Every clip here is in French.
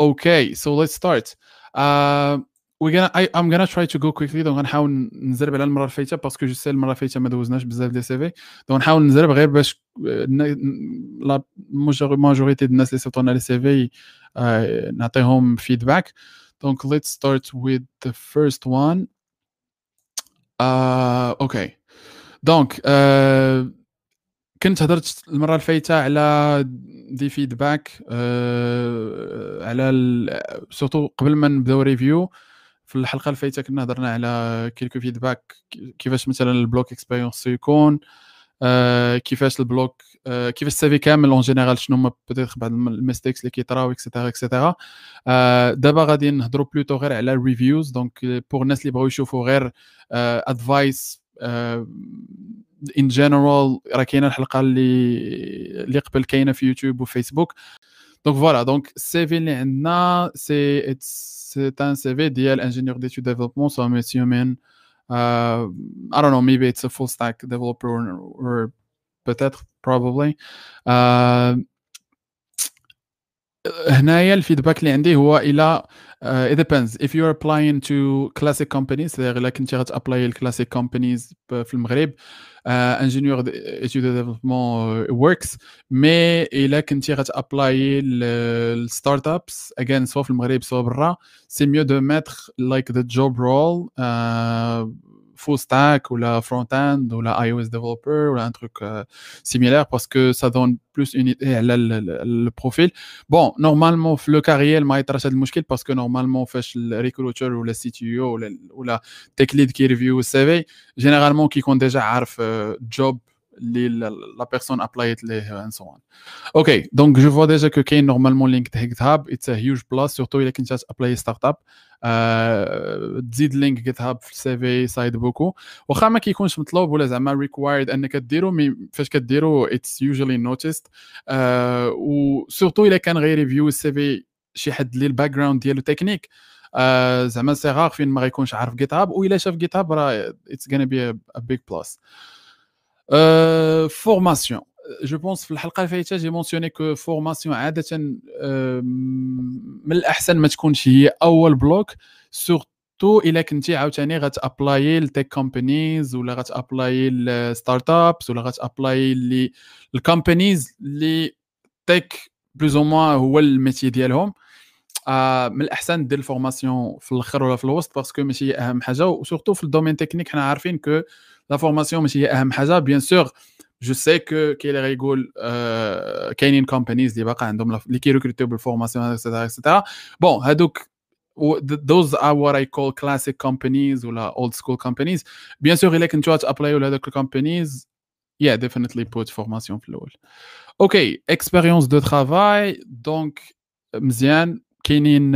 Okay, so let's start. I'm gonna try to go quickly. دونك غنحاول نزرب على المره الفايته باسكو جو سي المره الفايته ما دوزناش بزاف ديال سي في. دونك نحاول نزرب غير باش لا ماجوريتي ديال الناس اللي صيفطوا لنا لي سي في نعطيهم فيدباك. دونك let's start with the first one. Okay. دونك كنت هضرت المره الفايته على دي فيدباك على سورتو قبل ما نبداو ريفيو. في الحلقه الفايته كنا هضرنا على كيلكو فيدباك كيفاش مثلا البلوك اكسبيريونس يكون كيفاش البلوك كيفاش السيفي كامل اون جينيرال شنو هما بيتيت بعض الميستيكس اللي كيطراو اكسيتيرا اكسيتيرا. دابا غادي نهضروا بلوتو غير على الريفيوز. دونك بور الناس اللي بغاو يشوفوا غير ادفايس ان جنرال راه كاينه الحلقه اللي قبل كاينه في يوتيوب وفيسبوك. دونك فوالا دونك السي في اللي عندنا سي ان سي في ديال انجينيور ديتود ديفلوبمون سو مسيو من I don't know, maybe it's a full stack developer or peut-être probably. هنايا الفيدباك اللي عندي هو الى it depends if you're applying to classic companies. الا كنتي غتابلاي الكلاسيك companies في المغرب انجينيور études de développement works. مي الا كنتي غتابلاي الستارت ابس again سواء في المغرب سواء برا c'est mieux de mettre like the job role full stack ولا front end ولا iOS developer ولا un truc similaire parce que ça donne plus une idée على le profil. Bon, normalement في لو كارير ما يطراش هذا المشكل باسكو نورمالمون فاش الريكروتر ولا السي تي او ولا تيك ليد كيريفيو السي في جينيرالمون كيكون ديجا عارف جوب اللي لا بيرسون ابلايت ليه and so on. اوكي دونك جو فوا ديجا كو كاين نورمالمون لينك جيت هاب اتس ا هيوج بلاس سورتو الا كنت ابلاي ستارت اب تزيد لينك جيت هاب في السي في سايد بوكو واخا ما كيكونش مطلوب ولا زعما ريكوايرد انك ديرو مي فاش كديرو اتس يوجوالي نوتيست. وسورتو الا كان غير ريفيو السي في شي حد اللي الباك جراوند ديالو تكنيك زعما سي غار فين ما غيكونش عارف جيت هاب والا شاف جيت هاب راه اتس غانا بي ا بيج بلاس. فورماسيون جو بونس في الحلقه اللي فاتت جي مونسيوني كو فورماسيون عاده من الاحسن ما تكونش هي اول بلوك سورتو الا كنتي عاوتاني غتابلاي لتيك كومبانيز ولا غتابلاي لستارت ابس ولا غتابلاي للكومبانيز اللي تيك بلوز او موان هو الميتي ديالهم. من الاحسن دير الفورماسيون في الاخر ولا في الوسط باسكو ماشي هي اهم حاجه وسورتو في الدومين تكنيك حنا عارفين كو لا فورماسيون ماشي هي اهم حاجه. بيان سور جو سي كو كاين اللي غيقول كاينين كومبانيز اللي باقا عندهم اللي كيريكروتيو بالفورماسيون اكسيتيرا اكسيتيرا. بون هادوك those are what I call classic companies ولا old school companies. بيان سور الا كنتو تابلايو لهادوك الكومبانيز yeah definitely put فورماسيون في الاول. اوكي اكسبيريونس دو ترافاي دونك مزيان كاينين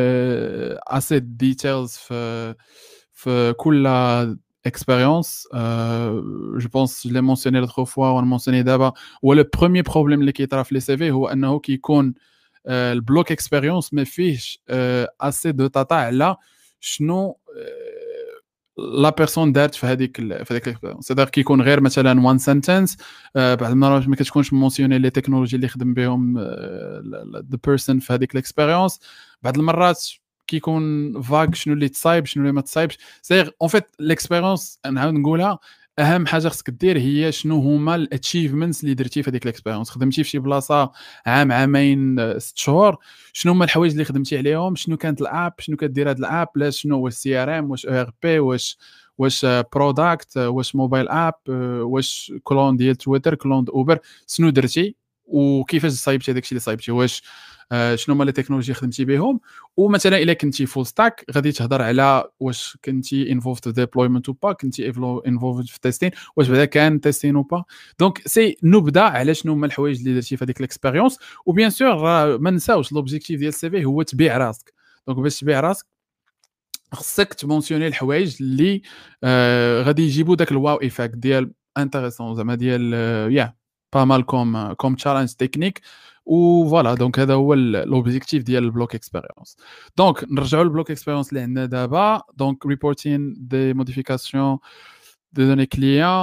اسيت ديتيلز في كل اكسبيريونس. جو بونس جو لي مونسيوني لوطخ فوا وانا مونسيوني دابا هو لو بروميير بروبليم اللي كيطرا في لي سي في هو انه كيكون البلوك اكسبيريونس ما فيهش اسي دو داتا على شنو لا بيرسون دارت في هذيك الاكسبيريونس. سيدار كيكون غير مثلا وان سنتنس بعض المرات ما كتكونش مونسيوني لي تكنولوجي اللي خدم بهم ذا بيرسون في هذيك الاكسبيريونس. بعض المرات كيكون فاغ شنو اللي تصايب شنو اللي ما تصايبش. سير اون فيت الاكسبيريونس نعاود نقولها اهم حاجه خصك دير هي شنو هما الاتشيفمنتس اللي درتي في هذيك الاكسبيريونس. خدمتي في شي بلاصه عام عامين 6 شهور شنو هما الحوايج اللي خدمتي عليهم شنو كانت الاب شنو كدير هاد الاب لا شنو واش سي ار ام واش او ار بي واش برودكت واش موبايل اب واش كلون ديال تويتر كلون اوبر شنو درتي وكيفاش صايبتي داكشي اللي صايبتي واش شنو هما لي تكنولوجي خدمتي بهم. ومثلا الا كنتي فول ستاك غادي تهضر على واش كنتي انفولفد في ديبلويمنت او با كنتي انفولفد في تيستين واش بعدا كان تيستين او با. دونك سي نبدا على شنو هما الحوايج اللي درتي في هذيك الاكسبيريونس. وبيان سور ما نساوش لوبجيكتيف ديال السي في هو تبيع راسك. دونك باش تبيع راسك خصك تمونسيوني الحوايج اللي غادي يجيبوا داك الواو ايفاكت ديال انتريسون زعما ديال يا با مال كوم تشالنج تكنيك. وفوالا دونك هذا هو لوبجيكتيف ديال البلوك اكسبيريونس. دونك نرجعوا للبلوك اكسبيريونس اللي عندنا دابا. دونك ريبورتين دي موديفيكاسيون دي دوني كليون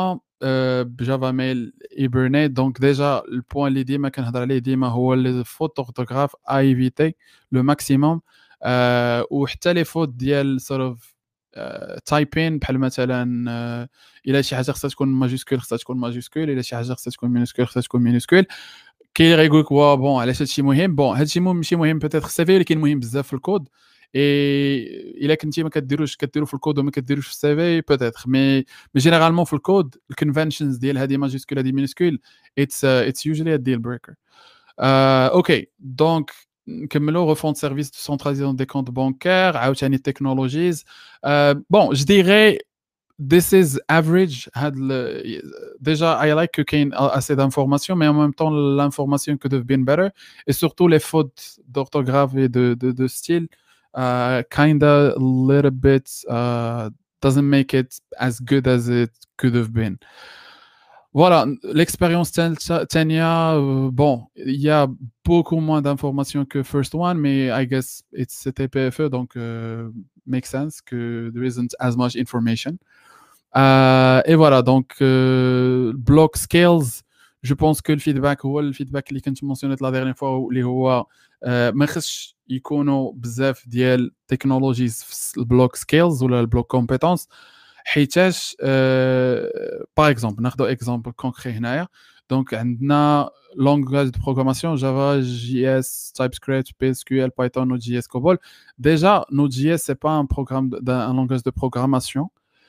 بجافا ميل ايبرنيت. دونك ديجا البوان اللي ديما كنهضر عليه ديما هو الفوت اورتوغراف ايفيتي لو ماكسيموم. وحتى لي فوت ديال سورف تايبين، بحال مثلا الا شي حاجه خصها تكون ماجيسكول خصها تكون ماجيسكول، الا شي حاجه خصها تكون مينوسكول خصها تكون مينوسكول. كاين اللي غيقول لك وا بون علاش هادشي مهم. بون هادشي ماشي مهم بيتيتر السي في، ولكن مهم بزاف في الكود. اي الا كنتي ما كديرو في الكود وما كديروش في السي في بيتيتر، مي جينيرالمون في الكود الكونفنشنز ديال هذه ماجيسكول هذه مينوسكول اتس يوجوالي ا ديل بريكر. اوكي دونك نكملوا ريفونت سيرفيس دو سنتراليزاسيون دي كونت بانكير، عاوتاني التكنولوجيز. بون جو ديغي this is average. Déjà I like que qu'il y ait assez d'informations, mais en même temps l'information could have been better, et surtout les fautes d'orthographe et de style kinda a little bit doesn't make it as good as it could have been. Voilà, l'expérience Tania, bon, il y a beaucoup moins d'informations que first one, mais I guess it's TPFE, donc makes sense que there isn't as much information. Et voilà, donc block scales, je pense que le feedback هو الفيدباك اللي كنت mentionné la dernière fois اللي هو ما خصش يكونوا بزاف ديال technologies في البلوك سكيلز ولا البلوك كومبيتونس، حيتاش باغ اكزومبل ناخذ اكزومبل كونكري هنايا. دونك عندنا لونغاج دو بروغراماسيون جافا جي اس تايب سكريبت بي اس كيو ال بايثون نود جي اس كوبول. ديجا نود جي اس سي با ان بروغرام ان لونغاج دو بروغراماسيون.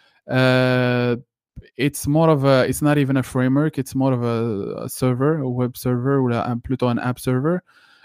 It's more of a, it's not even a framework, it's more of a server, a web server, ou plutôt an app server.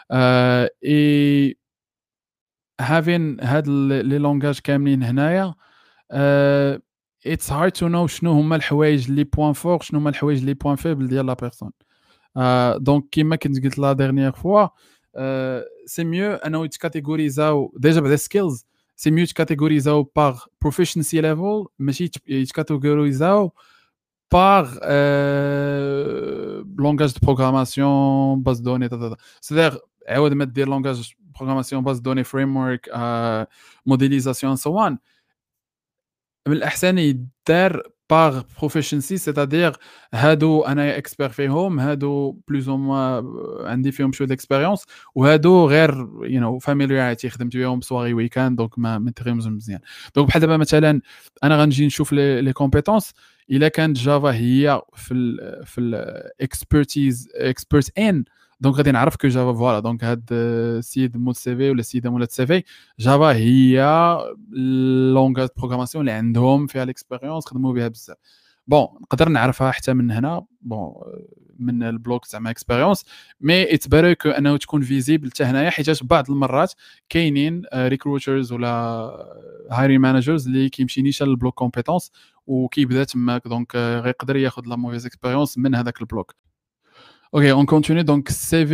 Et having had les langages كاملين هنايا, it's hard to know شنو هما الحوايج اللي بوان فور شنو هما الحوايج اللي بوان فيبل ديال لا بيرسون. دونك كيما كنت قلت لا ديرنيير فوا, سي ميو انه يتكاتيغوريزاو ديجا بعدا سكيلز. سي ميو يتكاتيغوريزاو باغ بروفيشنسي ليفل, ماشي يتكاتيغوريزاو باغ لونغاج دو بروغراماسيون باز دوني سيدير عاود ما دير لونغاج بروغراماسيون باز دوني فريم ورك موديليزاسيون سو on. من الاحسن يدار باغ بروفيشنسي, سيتادير هادو انا اكسبير فيهم, هادو بلوز او موا عندي فيهم شويه ديكسبيريونس, وهادو غير يو نو فاميلياريتي خدمت بهم بسواغي ويكاند, دونك ما تغيمز مزيان. دونك بحال دابا مثلا انا غنجي نشوف لي كومبيتونس, الا كانت جافا هي في الاكسبرتيز اكسبرت ان, دونك غادي نعرف كو جافا فوالا. دونك هاد السيد مول سي في ولا السيده مولات سي في, جافا هي لونغاج بروغراماسيون اللي عندهم فيها الاكسبيريونس خدموا بها بزاف. بون نقدر نعرفها حتى من هنا, بون من البلوك زعما اكسبيريونس, مي اتس بيتر كو انه تكون فيزيبل حتى هنايا, حيت بعض المرات كاينين ريكروترز ولا هايري مانجرز اللي كيمشي نيشان البلوك كومبيتونس وكيبدا تماك, دونك غيقدر ياخذ لا موفيز اكسبيريونس من هذاك البلوك. Ok, on continue. Donc, CV,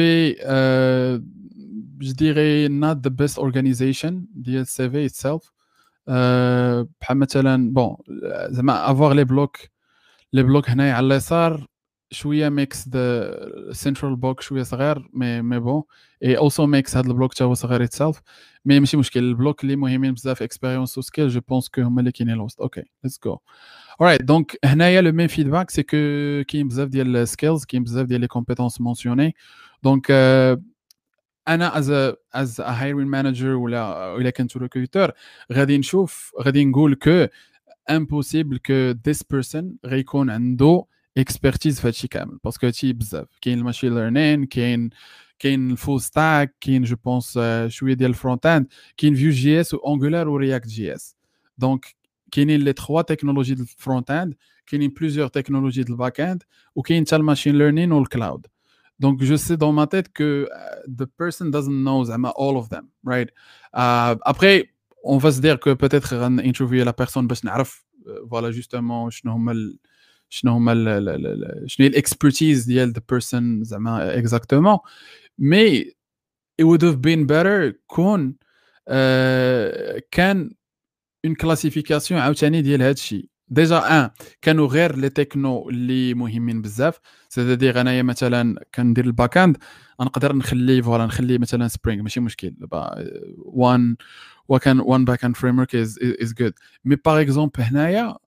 je dirais not the best organization, the CV itself. بحال مثلا bon, زعما avoir les blocs هنايا على اليسار شويه makes the central block شويه صغير, مي bon, et also makes هاد البلوك تا هو صغير itself, مي ماشي مشكل. البلوك اللي مهمين بزاف experience و skill, je pense que هما اللي كاينين الوسط. Ok, let's go. Alright, donc هنايا le main feedback c'est que كاين بزاف ديال skills, كاين بزاف ديال les compétences mentionnées. Donc انا as a hiring manager ولا كنت recruiter غادي نقول que impossible que this person غيكون عنده expertise في هادشي كامل, باسكو هادشي بزاف. كاين الماشين ليرنين, كاين الفول ستاك, كاين جو بونس شويه ديال الفرونت اند, كاين فيو جي اس وانجولار ورياكت جي اس. دونك كاينين لي 3 تكنولوجي ديال الفرونت اند, كاينين بليزيور تكنولوجي ديال الباك اند, وكاين حتى الماشين ليرنين والكلاود. Donc, je sais dans ma tête que the person doesn't know all of them, right? Après, on va se dire que peut-être interviewer la personne باش نعرف voilà justement شنو هي l'expertise ديال the person زعما exactement. Mais it would have been better كون كان une classification عاوتاني ديال هذا الشيء. ديجا كانوا غير لي تكنو اللي مهمين بزاف, سيتادير انايا مثلا كندير الباك اند نقدر نخلي مثلا سبرينغ ماشي مشكل, وان باك اند فريم ورك از جود. مي باغ اكزومبل هنايا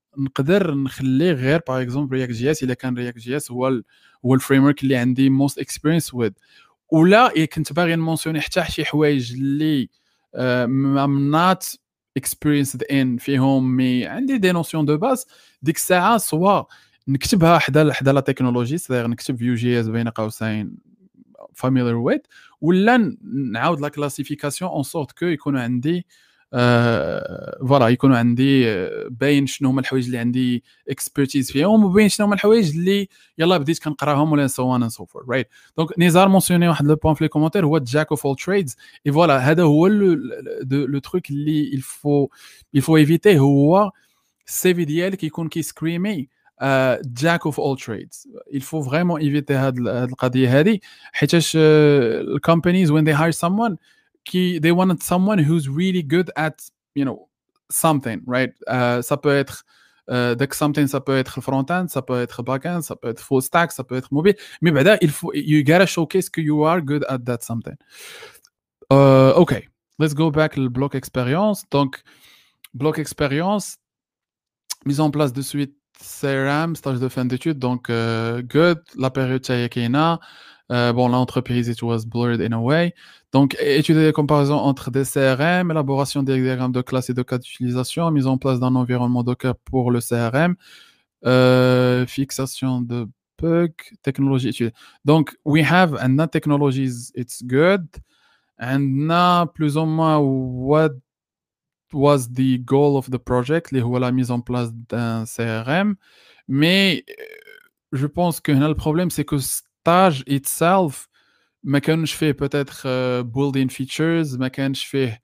نقدر نخليه غير باغ اكزومبل رياكت جي اس الا كان رياكت جي اس هو الفريم ورك اللي عندي موست اكسبيرينس وذ، ولا الا كنت باغي نمونسيوني حتى شي حوايج اللي ام نوت experienced in فيهم مي عندي دي نوسيون دو باز، ديك الساعه سوا نكتبها حدا لا تكنولوجي، صغير نكتب فيو جي اس بين قوسين familiar with، ولا نعاود لا كلاسيفيكاسيون اون سورت كو يكونوا عندي فوالا يكونوا عندي باين شنو هما الحوايج اللي عندي اكسبرتيز فيهم، وباين شنو هما الحوايج اللي يلا بديت كنقراهم ولا سو اون سو فور رايت. دونك نزار مونسيوني واحد لو بوين في لي كومونتير هو جاك اوف اول تريدز، اي فوالا هذا هو لو تروك اللي il faut éviter، هو السيفي ديالك يكون كيسكريمي جاك اوف اول تريدز. il faut vraiment éviter هاد القضيه هذه، حيتاش الكومبانيز when they hire someone they want someone who's really good at you know something, right? Ça peut être داك something ça peut être front-end, ça peut être back-end, ça peut être full stack, ça peut être mobile, mais بعدا il faut you gotta showcase que you are good at that something. Okay, let's go back le bloc expérience. Donc bloc expérience, mise en place de suite CRM, stage de fin d'études, donc good, la période Tchayakina, bon, l'entreprise, it was blurred in a way. Donc, étudier les comparaisons entre des CRM, élaboration des diagrammes de classe et de cas d'utilisation, mise en place d'un environnement Docker pour le CRM, fixation de bugs, technologie étudiée. Donc, we have and not technologies, it's good. And now, plus ou moins, what was the goal of the project, اللي هو la mise en place d'un CRM. Mais je pense que le problème, c'est que stage itself ما كانش فيه peut-être building features، ما كانش فيه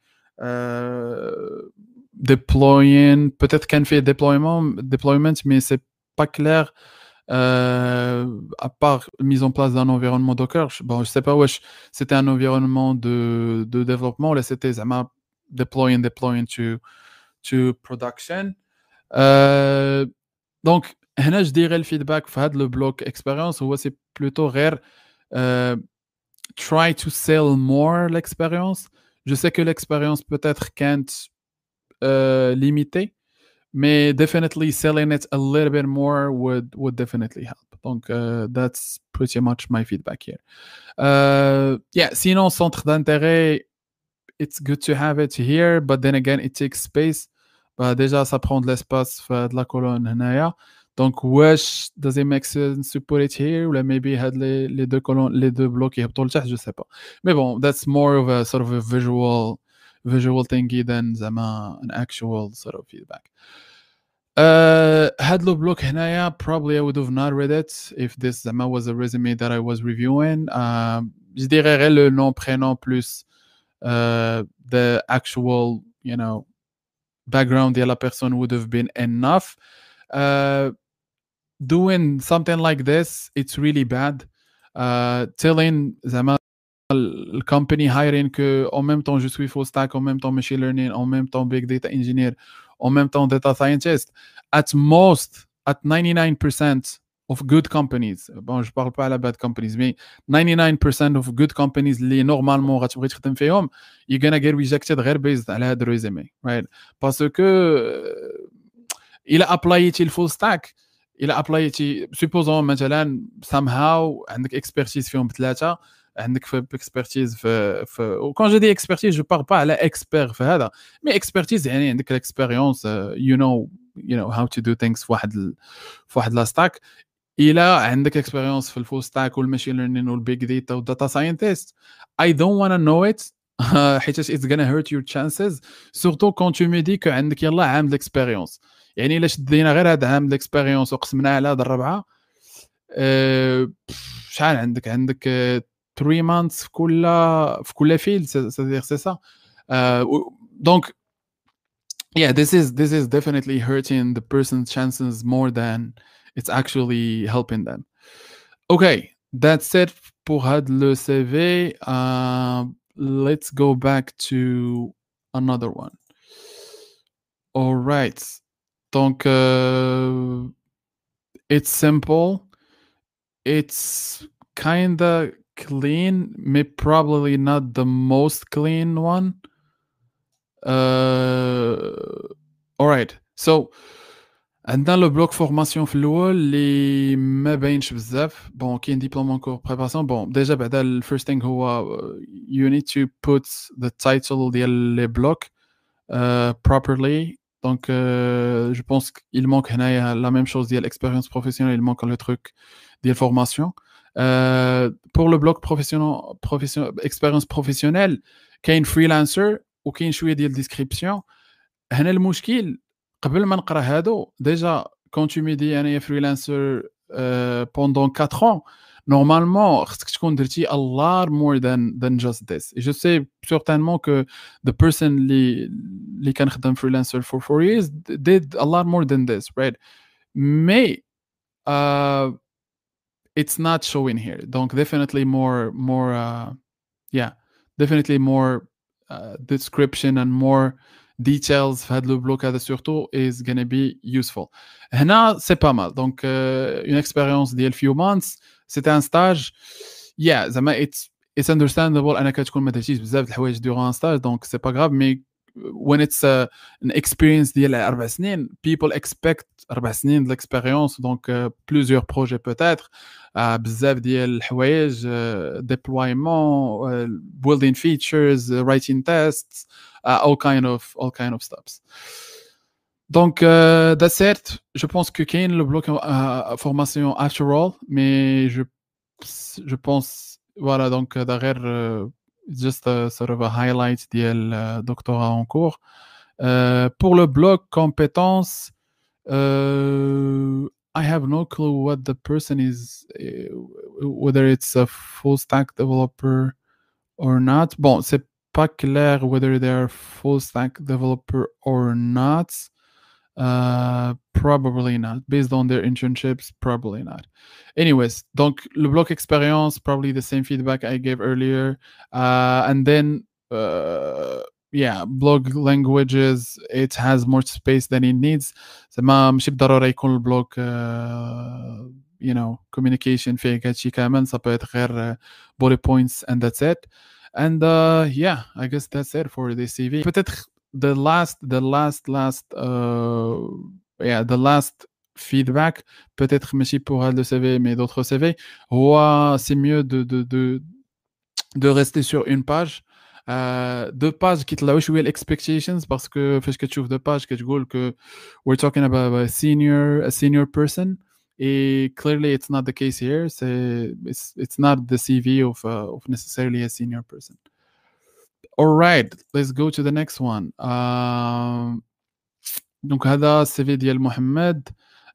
deploying، peut-être كان فيه deployment mais c'est pas clair à part mise en place d'un environnement Docker. Bon, je sais pas wesh c'était un environnement de développement ou c'était زعما deploying to production. Donc هنا je dirais le feedback في هذا le bloc expérience هو c'est plutôt غير try to sell more l'expérience. Je sais que l'expérience peut-être can't limitée, mais definitely selling it a little bit more would definitely help. Donc that's pretty much my feedback here. Yeah, sinon centre d'intérêt, it's good to have it here, but then again it takes space. Bah, déjà ça prend de l'espace de la colonne هنايا. Donc wesh does it make sense to put it here, ou maybe had les deux colonnes, les deux blocs يهبطوا لتحت, je sais pas. Mais bon, that's more of a sort of a visual thingy than زعما an actual sort of feedback. هاد لو بلوك هنايا probably I would have not read it if this زعما was a resume that I was reviewing. Je dirais غير le nom prénom plus the actual, you know, background ديال la personne would have been enough. Doing something like this, it's really bad. Telling زعما le company hiring que en même temps je suis full stack, en même temps machine learning, en même temps big data engineer, en même temps data scientist, at most, at 99% of good companies, bon je parle pas à la bad companies, mais 99% of good companies اللي normalement غتبغي تخدم فيهم, you're gonna get rejected غير based على هاد الريزومي, right? parce que إلا ابلايتي الفول ستاك, إلا ابلايتي supposons مثلا somehow عندك expertise فيهم بثلاثه, عندك في expertise في وكون جو دي expertise je parle pas على expert في هذا, mais expertise يعني عندك l'expérience, you know how to do things في واحد لا ستاك. إلا عندك experience في الفول ستاك والماشين ليرنين والبيج داتا والداتا ساينتست, I don't want to know it حيت it's gonna hurt your chances, surtout quand tu me dis que عندك يلا عام ديكسبيريونس. يعني الا شدينا غير هذا عام ديكسبيريونس وقسمناه على هاد الربعه, شحال عندك 3 months في كل فيلد, c'est-à-dire c'est ça. Donc yeah, this is definitely hurting the person's chances more than it's actually helping them. Okay, that's it pour had le CV. Let's go back to another one. All right. Donc it's simple. It's kinda clean, but probably not the most clean one. All right. So عندنا لو بلوك فورماسيون في الاول اللي ما باينش بزاف بون كاين ديبلوم اون كور بريباراسيون بون ديجا بعدا الفيرست ثينغ هو you need to put the title ديال لي بلوك properly donc je pense qu'il manque هنايا la même chose ديال expérience professionnelle il manque le truc ديال formation pour le bloc professionnel expérience professionnelle كاين freelancer وكاين شويه ديال description هنا المشكل قبل ما نقرا هادو ديجا quand tu me dis انا freelancer pendant 4 ans normalement خصك تكون درتي a lot more than just this. Et je sais certainement que the person اللي كان خدام freelancer for 4 years did a lot more than this, right? Mais it's not showing here. Donc definitely more yeah, definitely more description and more details في هذا لو بلوك هذا surtout is gonna be useful. هنا c'est pas mal. Donc une expérience ديال few months, c'était un stage. Yeah, زعما it's understandable انك تكون ما درتيش بزاف د الحوايج durant un stage, donc c'est pas grave. Mais when it's an experience ديال 4 سنين, people expect 4 سنين de l'expérience, donc plusieurs projets peut-être, بزاف ديال الحوايج, deployment, building features, writing tests, all kind of steps. Donc that's it. Je pense que كاين le bloc formation after all, mais je pense voilà, donc derrière just sort of a highlight ديال doctorat en cours. Pour le bloc compétences, I have no clue what the person is, whether it's a full stack developer or not. Bon, c'est pas clair whether they're full stack developer or not. Probably not. Based on their internships, probably not. Anyways, donc le bloc expérience, probably the same feedback I gave earlier. And then yeah, blog languages, it has more space than it needs. زعما ماشي بالضرورة يكون البلوك you know, communication فيه هادشي كامل, ça peut être غير bullet points and that's it. And yeah, I guess that's it for the CV. Peut-être the last feedback, peut-être ماشي pour le CV mais d'autres CV, c'est mieux de rester sur une page. Deux pages qui تلاوي شويه expectations, parce que فاش كتشوف deux pages كتقول que we're talking about a senior person, and clearly it's not the case here. It's not the CV of necessarily a senior person. All right, let's go to the next one. Donc هذا CV ديال محمد.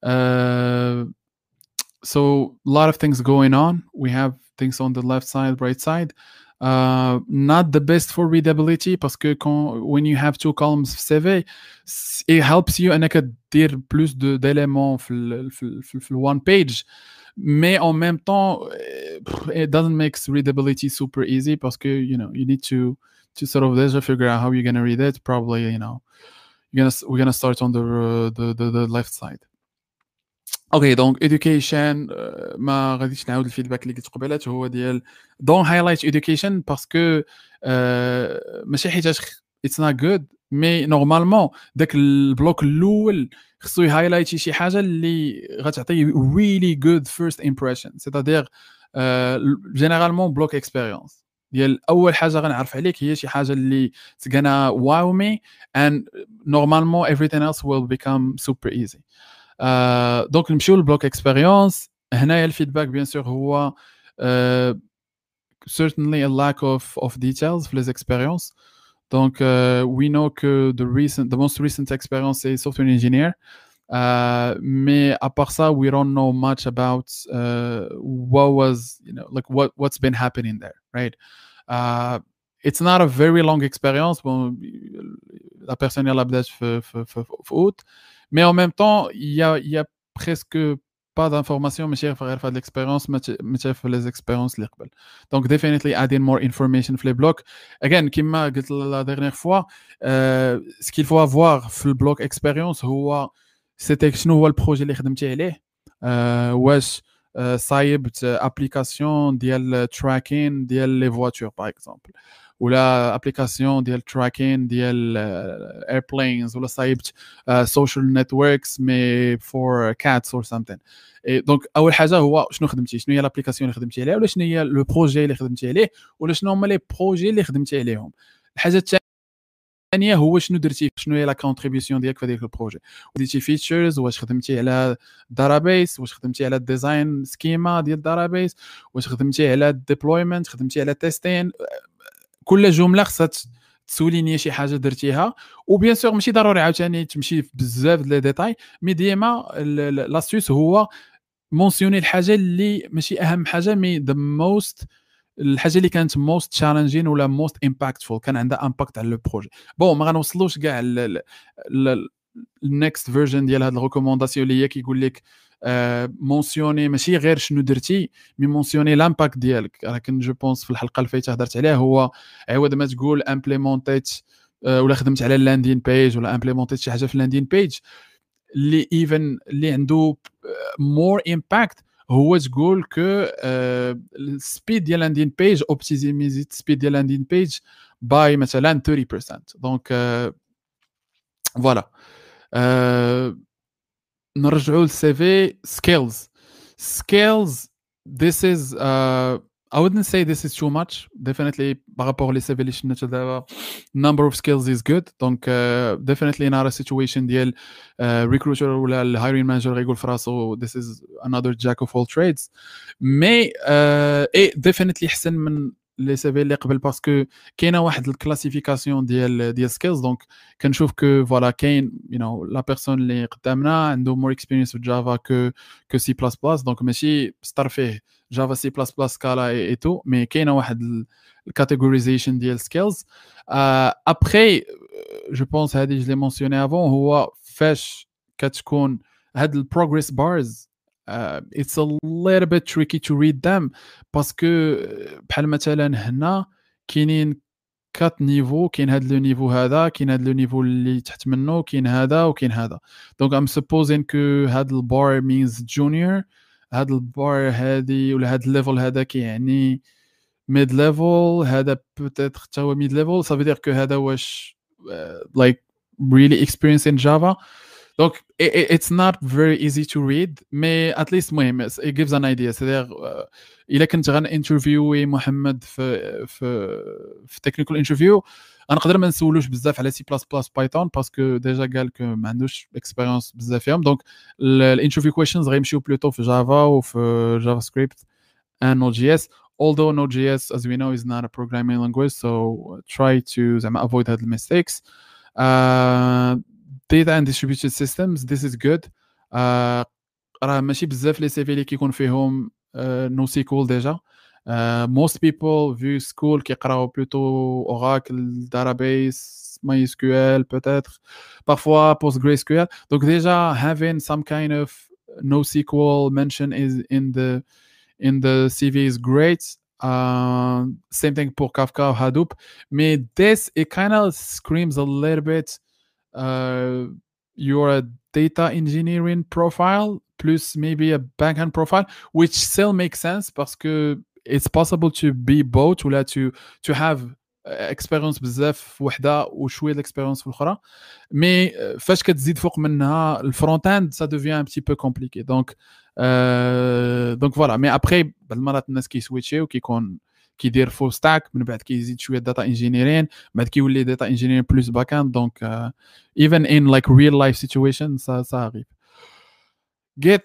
So a lot of things going on. We have things on the left side, right side. Not the best for readability, parce que when you have two columns في CV, it helps you انك تدير plus d'éléments في one page. Mais en même temps, it doesn't make readability super easy, parce que you know, you need to sort of déjà figure out how you're going to read it. Probably, you know, we're going to start on the left side. اوكي دونك education, ما غاديش نعاود الفيدباك اللي قلت قبيلات, هو ديال don't highlight education باسكو ماشي حيتاش it's not good, مي نورمالمون داك البلوك الاول خصو يهايلايتي شي حاجه اللي غتعطي really good first impression, c'est-à-dire جينيرالمون بلوك اكسبيريونس ديال اول حاجه غنعرف عليك هي شي حاجه اللي it's gonna wow me, and normalement everything else will become super easy. دونك نمشيو للبلوك اكسبيريونس. هنايا الفيدباك بيان سور هو certainly a lack of details for les expériences. Donc we know que the most recent experience is software engineer, mais à part ça we don't know much about what was, you know, like what's been happening there, right? It's not a very long experience. Bon, la personne elle a بدات في août, mais en même temps il y a presque pas d'informations ماشي غير في هاد l'expérience ماشي في les expériences اللي قبل. Donc definitely adding more information في les blocs. Again, كما قلت la dernière fois, ce qu'il faut avoir في البلوك expérience هو c'était شنو هو البروجي اللي خدمتي عليه, واش صايبت ابليكاسيون ديال tracking ديال les voitures par exemple, ولا ابليكاسيون ديال تراكين ديال ايربلينز ولا صايبت سوشيال نتوركس مي فور كاتس اور سامثين. دونك اول حاجه هو شنو خدمتي، شنو هي الابليكاسيون اللي خدمتي عليها، ولا شنو هي لو بروجي اللي خدمتي عليه، ولا شنو هما لي بروجي اللي خدمتي عليهم. الحاجه الثانيه هو شنو درتي، شنو هي لا كونتريبيسيون ديالك في هذيك البروجي. وديتي فيتشرز، واش خدمتي على داتابيس، واش خدمتي على الديزاين سكيما ديال الداتابيس، واش خدمتي على الديبلويمنت، خدمتي على تيستين. كل جمله خصها تسوليني شي حاجه درتيها. وبيان سور ماشي ضروري عاوتاني تمشي بزاف لي ديتاي، مي ديما لاستيوس هو مونسيوني الحاجه اللي ماشي اهم حاجه، مي ذا موست، الحاجه اللي كانت موست تشالنجين ولا موست امباكتفول، كان عندها امباكت على لو بروجي. بون ما غنوصلوش كاع النكست فيرجن ديال هاد الريكومونداسيون اللي هي كيقول لك مونسيوني ماشي غير شنو درتي، مي مونسيوني لامباكت ديالك. لكن جو بونس في الحلقه اللي فاتت هضرت عليه، هو عوض ما تقول امبليمونتيت ولا خدمت على اللاندين بيج ولا امبليمونتيت شي حاجه في اللاندين بيج اللي ايفن اللي عنده مور امباكت، هو تقول كو السبيد ديال لاندين بيج اوبتيميزي السبيد ديال لاندين بيج باي مثلا 30%. دونك فوالا. نرجعوا للسي في. skills this is I wouldn't say this is too much definitely par rapport les CV اللي شفنا دابا. number of skills is good. donc definitely نرى situation ديال recruiter ولا hiring manager غيقول في راسو this is another jack of all trades. مي definitely احسن من لي سي في اللي قبل، باسكو كاينه واحد الكلاسيفيكاسيون ديال سكيلز. دونك كنشوف كو فوالا كاين لا بيرسون اللي قدامنا عنده مور اكسبيرينس في جافا كو سي بلاس بلاس. دونك ماشي ستار فيه جافا سي بلاس بلاس سكالا اي تو، مي كاينه واحد الكاتيجوريزيشن ديال سكيلز. ابخي جو بونس هذه جو لي مونسيوني افون، هو فاش كتكون هاد البروغريس بارز it's a little bit tricky to read them، باسكو بحال مثلا هنا كاينين 4 نيفو، كاين هذا لو نيفو هذا، كاين هذا لو نيفو اللي تحت منه، كاين هذا وكاين هذا. دونك ام سبوزين كو هذا البار مينز جونيور، هذا البار هذه ولا هذا الليفل هذا كيعني ميد ليفل، هذا بوتيتر حتى هو ميد ليفل. ça veut dire que هذا واش like really experienced in Java. Donc it's not very easy to read, mais at least مهم it gives an idea. c'est-à-dire الا كنت غنانترفيوي محمد في تكنيكال انترفيو، انا نقدر ما نسولوش بزاف على سي بلاس بلاس بايثون باسكو ديجا قال كو ما عندوش اكسبيريونس بزاف فيهم. دونك الانترفيو كويشنز غيمشيو بلوتو في جافا وفي جافا سكريبت and Node.js. although Node.js as we know is not a programming language, so try to زعما avoid هاد mistakes. data and distributed systems this is good. راه ماشي بزاف لي سي في اللي كيكون فيهم نو سيكول ديجا. most people view school كيقراو plutôt Oracle, database, MySQL peut-être, parfois PostgreSQL. donc déjà having some kind of NoSQL mention is in the CV is great. Same thing for Kafka or Hadoop. Mais this, it kind of screams a little bit you're a data engineering profile plus maybe a backend profile, which still makes sense because it's possible to be both ولا to have experience بزاف في وحده وشويه الاكسبيرينس في الاخرى. مي فاش كتزيد فوق منها الفرونت اند ça devient un petit peu compliqué. donc فوالا. مي ابري بعض المرات الناس كيسويتشيو كيكون كيدير فول ستاك، من بعد كيزيد شويه داتا انجينيرين، بعد كيولي داتا انجينيرين بلس باك اند. دونك even in like real life situation ça arrive. Git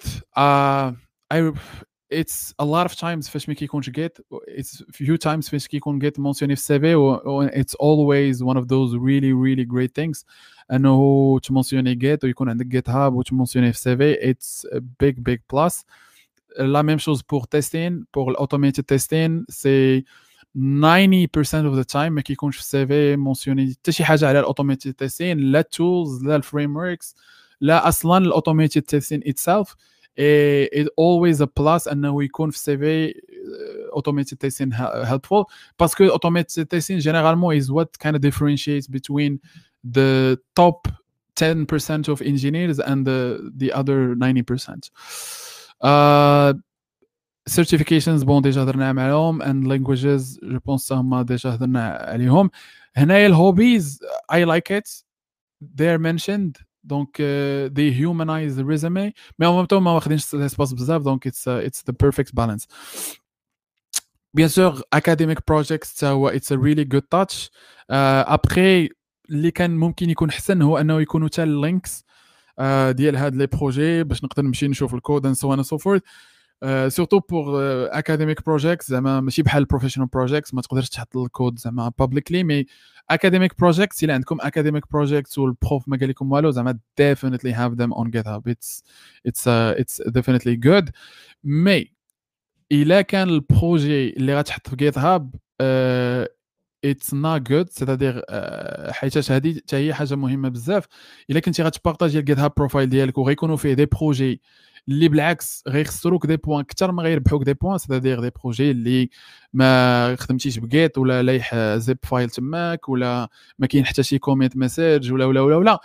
it's a lot of times فاش ما كيكونش Git, it's few times فاش كيكون Git mentionné في CV it's always one of those really really great things انه تمونسيوني Git ويكون عندك GitHub وتمونسيوني في CV. it's a big plus. La même chose pour testing, pour l'automated testing, c'est 90% of the time ما كيكونش في CV mentionné حتى شي حاجه على automated testing، لا tools لا frameworks لا اصلا الاوتوميتد testing itself. it always a plus انه يكون في CV automated testing helpful, parce que automated testing généralement is what kind of differentiates between the top 10% of engineers and the other 90%. certifications بون ديجا هضرنا معاهم and languages جو بونس هما ديجا هضرنا عليهم. هنايا الهوبيز I like it they're mentioned دونك they humanize the resume مي en même temps ما واخدينش الاسباس بزاف دونك it's the perfect balance. Bien sûr academic projects تا هو it's a really good touch. après اللي كان ممكن يكون حسن هو انه يكونوا حتى اللينكس ديال هاد لي بروجي باش نقدر نمشي نشوف الكود and so on and so forth. سورتو بور اكاديميك بروجيكتس زعما ماشي بحال البروفيشنال بروجيكتس ما تقدرش تحط الكود زعما بابليكلي مي اكاديميك بروجيكتس الا عندكم اكاديميك بروجيكتس والبروف ما قال لكم والو زعما definitely have them on GitHub it's definitely good. مي الا كان البروجي اللي غتحط في GitHub it's not good c'est-à-dire حيتاش هذه حتى هي حاجه مهمه بزاف. الا كنتي غتبارطاجي الجيت هاب بروفايل ديالك وغيكونوا فيه دي بروجي اللي بالعكس غيخسروك دي بوان اكثر ما غيربحوك دي بوان c'est-à-dire دي بروجي اللي ما خدمتيش بجيت ولا لايح زيب فايل تماك ولا ما كاين حتى شي كوميت مساج ولا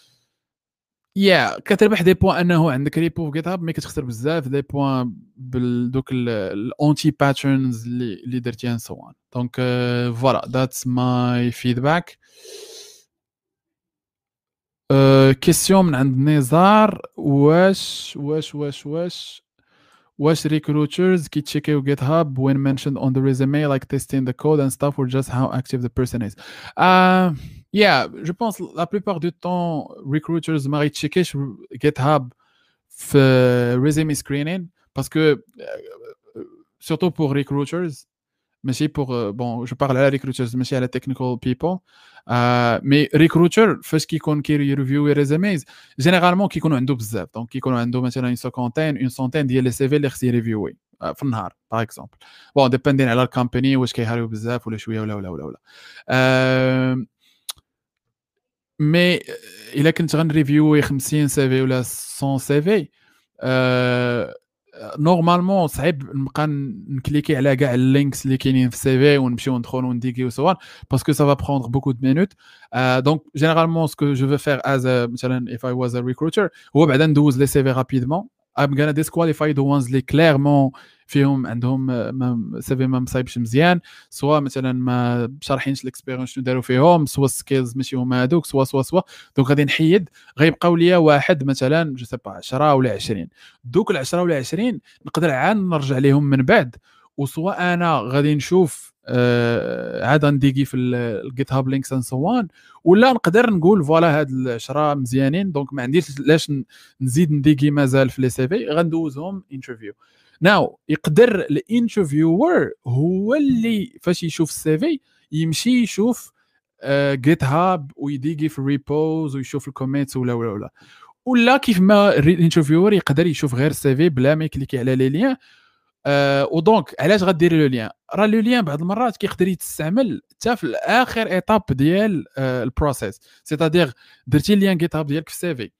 كتربح دي بوان انه عندك ريبو في جيت هاب مي كتخسر بزاف دي بوان بدوك الانتي باترنز اللي درتيها سوان. دونك فوالا ذاتس ماي فيدباك. كيسيون من عند نزار واش recruiters كيتشيكيو GitHub when mentioned on the resume like testing the code and stuff or just how active the person is. Je pense la plupart du temps recruiters ما غيتشيكيش GitHub في resume screening parce que surtout pour recruiters ماشي pour bon je parle على recruiters ماشي على technical people. مي recruiter فاش كيكون كيريفيو ريزوميز جينيرالمون كيكونوا عنده بزاف دونك كيكونوا عنده مثلا اون سونتين ديال لي سي في اللي خص يريفيوي في النهار باغ اكزومبل بون ديبندين على الكامباني واش كيهاريو بزاف ولا شويه ولا مي الا كنت غنريفيوي 50 سي في ولا 100 سي في نورمالمون صعيب نبقى نكليكي على كاع اللينكس اللي كاينين في السي في ونمشيو ندخلوا ونديكيو سوان باسكو سا فا بروندر بوكو دو مينوت. دونك جينيرالمون سكو جو في فير از مثلا if I was a recruiter هو بعدا ندوز لي سي في رابيدمون I'm gonna disqualify the ones اللي كليرمون فيهم عندهم سي في ما مصايبش مزيان سواء مثلا ما شارحينش الاكسبيرينس شنو داروا فيهم سواء السكيلز ماشي هما هذوك سواء دونك غادي نحيد غيبقاو ليا واحد مثلا جو سي با 10 ولا 20 دوك ال10 ولا 20 نقدر عاد نرجع ليهم من بعد وسواء انا غادي نشوف عاد نديكي في الجيت هاب لينكس اند سوان ولا نقدر نقول فوالا هاد ال10 مزيانين دونك ما عنديش لاش نزيد نديكي مازال في لي سي في غندوزهم انترفيو. ناو يقدر الانترفيور هو اللي فاش يشوف السي في يمشي يشوف جيت هاب ويديكي في الريبوز ويشوف الكومينتس ولا كيف ما الانترفيور يقدر يشوف غير السي في بلا ما يكليكي على لي ليان. ودونك علاش غدير لو ليان راه لو ليان بعض المرات كيقدر يتستعمل حتى في اخر ايطاب ديال البروسيس سيتادير درتي ليان جيت هاب ديالك في السي في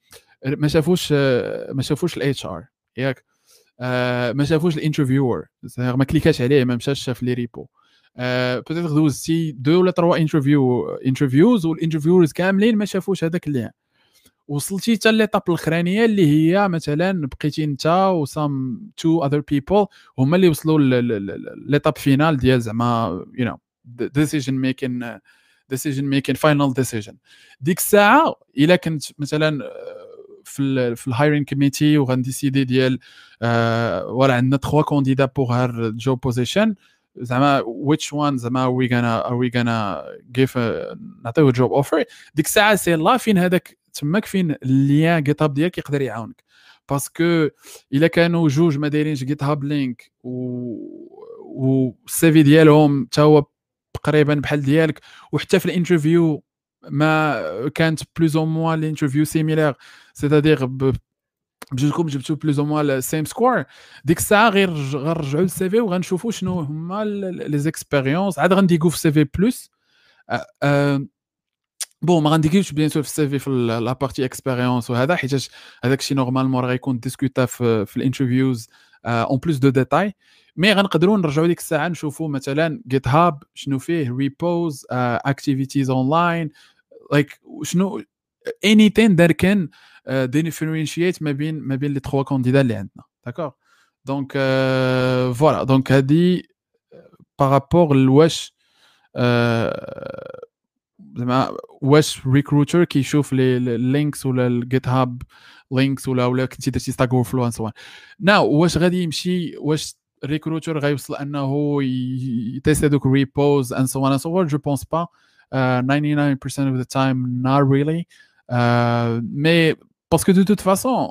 ما شافوش الاتش ار ياك ما شافوش الانترفيور ما كليكاش عليه ما مشاش شاف لي ريبو بوتيتر دوزتي 2 ولا 3 انترفيوز والانترفيورز كاملين ما شافوش هذاك الليان وصلتي حتى ليطاب الاخرانيه اللي هي مثلا بقيتي انت وسام تو اذر بيبل هما اللي وصلوا ليطاب فينال ديال زعما يو نو decision making final decision. ديك الساعه الا كنت مثلا في الهايرين كوميتي وغنديسيدي ديال ولا عندنا 3 كانديدا بوغ هار جوب بوزيشن زعما which one زعما are we gonna give نعطيو جوب اوفر ديك الساعه سي لا فين هذاك تماك فين الليان جيت هاب ديالك يقدر يعاونك باسكو الا كانوا جوج ما دايرينش جيت هاب لينك والسي في ديالهم حتى هو تقريبا بحال ديالك وحتى في الانترفيو ما كانت بلوز او موان الانترفيو سيميلار سيتادير بجوجكم جبتوا بلوز او موان سيم سكور ديك الساعه غير غنرجعوا للسي في وغنشوفوا شنو هما لي زيكسبيريونس عاد غنديكو في سي في بلس بون ما غنديكيوش بيان سور في السي في في لا بارتي اكسبيريونس وهذا حيت هذاك الشيء نورمالمون راه غيكون ديسكوتا في الانترفيوز اون بلوس دو ديتاي مي غنقدروا نرجعوا ديك الساعه نشوفوا مثلا جيت هاب شنو فيه ريبوز اكتيفيتيز اونلاين لايك شنو anything that can differentiate ما بين لي 3 كانديدا اللي عندنا داكور دونك فوالا دونك هذه بارابور لواش آه، زعما واش ريكروتر كيشوف لي لينكس ولا الجيت هاب لينكس ولا كنتي درتي ستاك اوفر فلو اند سو ناو واش غادي يمشي واش ريكروتر غيوصل انه يتيست هذوك ريبوز اند سو اند سو جو بونس با 99% of the time not really مي باسكو دو توت فاسون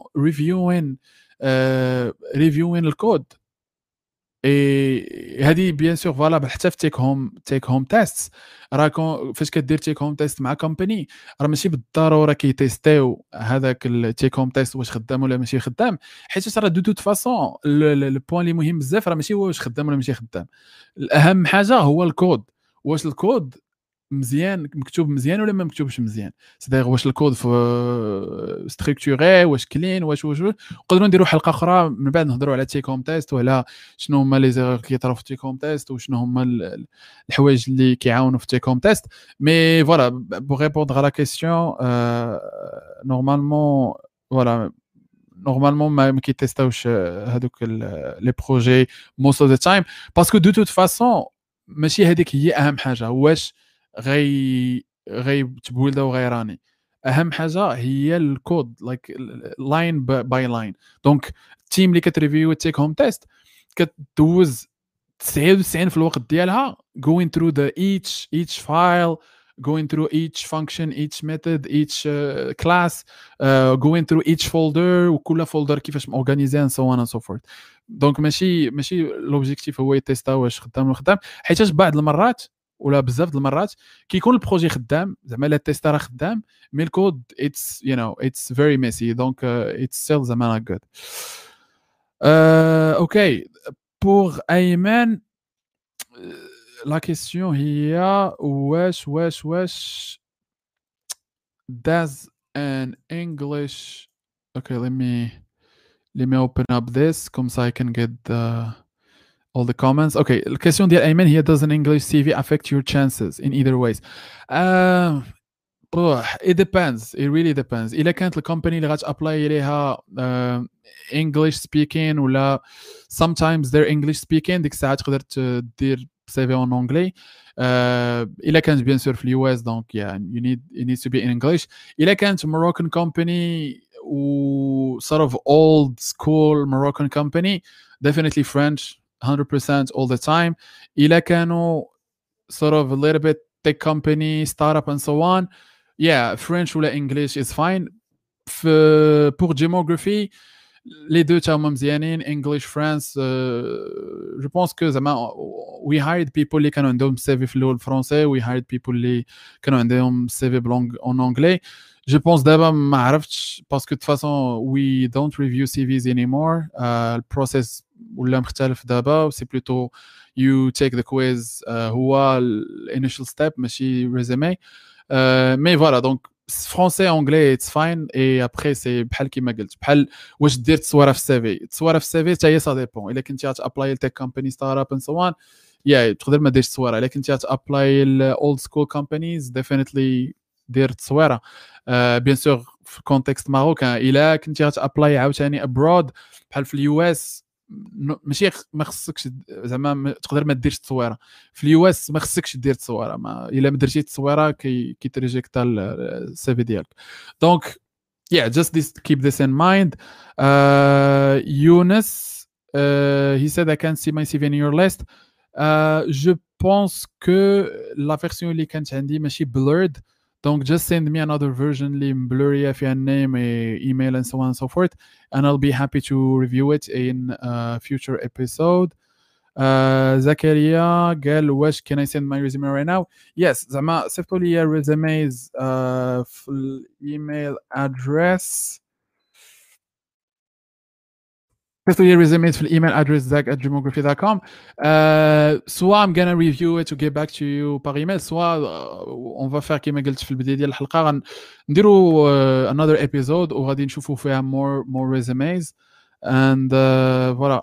ريفيوين الكود اي هذه بيان سور فالابل حتى في تيك هوم تيست راه فاش كدير تيك هوم تيست مع كومباني راه ماشي بالضروره كيتيستيو هذاك التيك هوم تيست واش خدام ولا ماشي خدام حيت راه دو توت فاسون البوان اللي مهم بزاف راه ماشي هو واش خدام ولا ماشي خدام الاهم حاجه هو الكود واش الكود مزيان مكتوب مزيان ولا ما مكتوبش مزيان سيداير واش الكود ستركتوري واش كلين واش نقدروا نديروا حلقه اخرى من بعد نهضروا على تيك هوم تيست وعلى شنو هما لي زيرور كيطراو في تيك هوم تيست وشنو هما الحوايج اللي كيعاونوا في تيك هوم تيست مي فوالا بو ريبوندر على كيسيون نورمالمون فوالا نورمالمون ما كيتيستاوش هذوك لي بروجي موست اوف ذا تايم باسكو دو توت فاسون ماشي هذيك هي اهم حاجه واش تبولدا وغيراني اهم حاجه هي الكود لايك لاين باي لاين دونك التيم اللي كتريفيو تيك هوم تيست كتدوز 99 في الوقت ديالها going through the each file going through each function each method each class going through each folder وكل فولدر كيفاش مورغانيزي and so on and so forth دونك ماشي لوبجيكتيف هو يتيستا واش خدام ولا خدام حيتاش بعض المرات ولا بزاف د المرات كيكون البروجي خدام زعما لا تيست راه خدام مي الكود it's very messy دونك it's still زعما not good اوكي بور ايمن لا كيسيون هي واش does an English okay let me open up this comme ça I can get all the comments okay الكيسيون ديال ايمن هي does an English CV affect your chances in either ways it depends it really depends الا كانت الكومباني اللي غتابلاي ليها English speaking ولا sometimes they're English speaking ديك الساعه تقدر دير سي في اون انجلي الا كانت بيان سور في اليو اس دونك you need to be in English الا كانت Moroccan company و sort of old school Moroccan company definitely French 100% all the time الا كانوا sort of a little bit tech company startup and so on yeah French ولا English is fine pour demography les deux تاهما مزيانين English France je pense que زعما we hired people اللي كانوا عندهم سي في الاول فرونسي we hired people اللي كانوا عندهم سي في بلونغ اون انجلي je pense دابا ما عرفتش باسكو de toute façon we don't review CVs anymore البروسيس ولا مختلف دابا سي بلوتو you take the quiz هو الانيشال ستيب ماشي ريزومي مي فوالا دونك فرونسي انجلي اتس فاين اي ابري سي بحال كيما قلت بحال واش دير تصويره في السي في حتى هي سا ديبون الا كنتي غاتابلاي تيك كومباني ستارت اب اند سو اون يا تقدر ما ديرش تصويره الا كنتي غاتابلاي الاولد سكول كومبانيز ديفينيتلي دير تصويره بيان سور في كونتكست ماروكان الا كنتي غاتابلاي عاوتاني ابرود بحال في اليو اس ماشي ما خصكش زعما تقدر ما ديرش التصويره في اليو اس ما خصكش دير التصويره الا ما درتي التصويره كيتريجيكتا السي في ديالك دونك yeah just keep this in mind Younes he said I can't see my CV in your list je pense que la version اللي كانت عندي ماشي blurred donc just send me another version اللي blurry فيها name email and so on and so forth and I'll be happy to review it in a future episode زكريا قال واش can I send my resume right now yes زعما صيفطوا لي resumes في الايميل address صيفطوا لي resumes في الايميل address zach@demography.com soit I'm gonna review it to get back to you par email soit on va faire كما قلت في البدايه ديال الحلقه غنديروا another episode وغادي نشوفوا فيها more resumes and voilà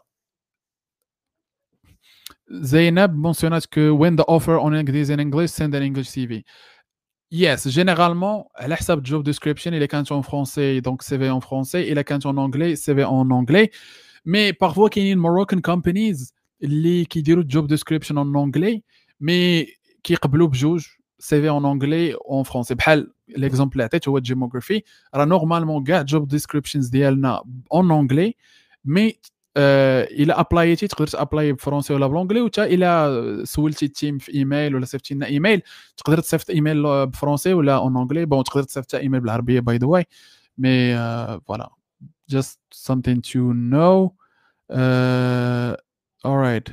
Zainab mentionnait que when the offer on is in English, send an English CV. Yes, généralement, على حسب job description, il est quand en français, donc CV en français, il est quand en anglais, CV en anglais. مي بارفوا كاينين Moroccan companies اللي كيديروا job description en anglais مي كيقبلوا بجوج CV en anglais ou en français بحال l'exemple اللي عطيت هو Gemography راه نورمالمون كاع job descriptions ديالنا en anglais مي الا ابلايتي تقدر تابلاي بالفرنسي ولا بالانجلي وتا الا سولتي التيم في ايميل ولا صيفطتي لنا ايميل تقدر تصيفط ايميل بالفرنسي ولا اون انجلي بون تقدر تصيفط حتى ايميل بالعربيه باي ذا واي مي فوالا just something to know alright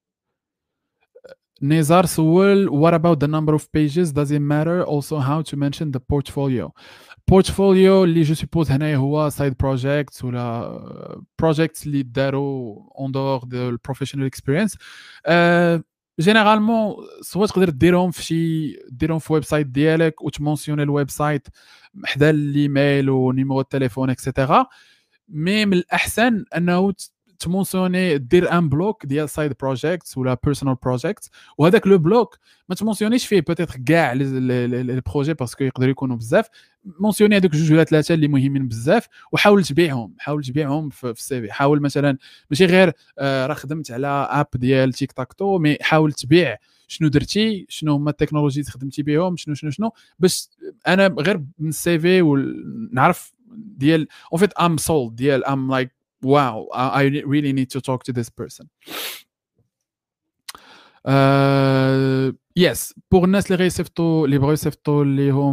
Nizar سؤال what about the number of pages does it matter also how to mention the portfolio اللي جو سوبوز هنايا هو سايد بروجيكتس ولا بروجيكتس اللي داروا اون دور دو البروفيشنال اكسبيرينس جينيرالمون سوا تقدر ديرهم في ويب سايت ديالك وتمونسيوني الويب سايت حدا الايميل ونيميرو التليفون اكسيتيرا مي من الاحسن انه تمونسيوني دير ان بلوك ديال سايد بروجيكتس ولا بيرسونال بروجيكتس وهذاك لو بلوك ما تمونسيونيش فيه بوتيتر كاع لي بروجي باسكو يقدروا يكونوا بزاف مونسيوني هذوك جوج ولا ثلاثه اللي مهمين بزاف وحاول تبيعهم في السي في حاول مثلا ماشي غير راه خدمت على اب ديال تيك تاك تو مي حاول تبيع شنو درتي شنو هما التكنولوجي اللي خدمتي بهم شنو باش انا غير من السي في ونعرف ديال اون فيت ام سولد ديال ام لايك wow I really need to talk to this person yes pour الناس اللي غيصيفطوا اللي بغاو يصيفطوا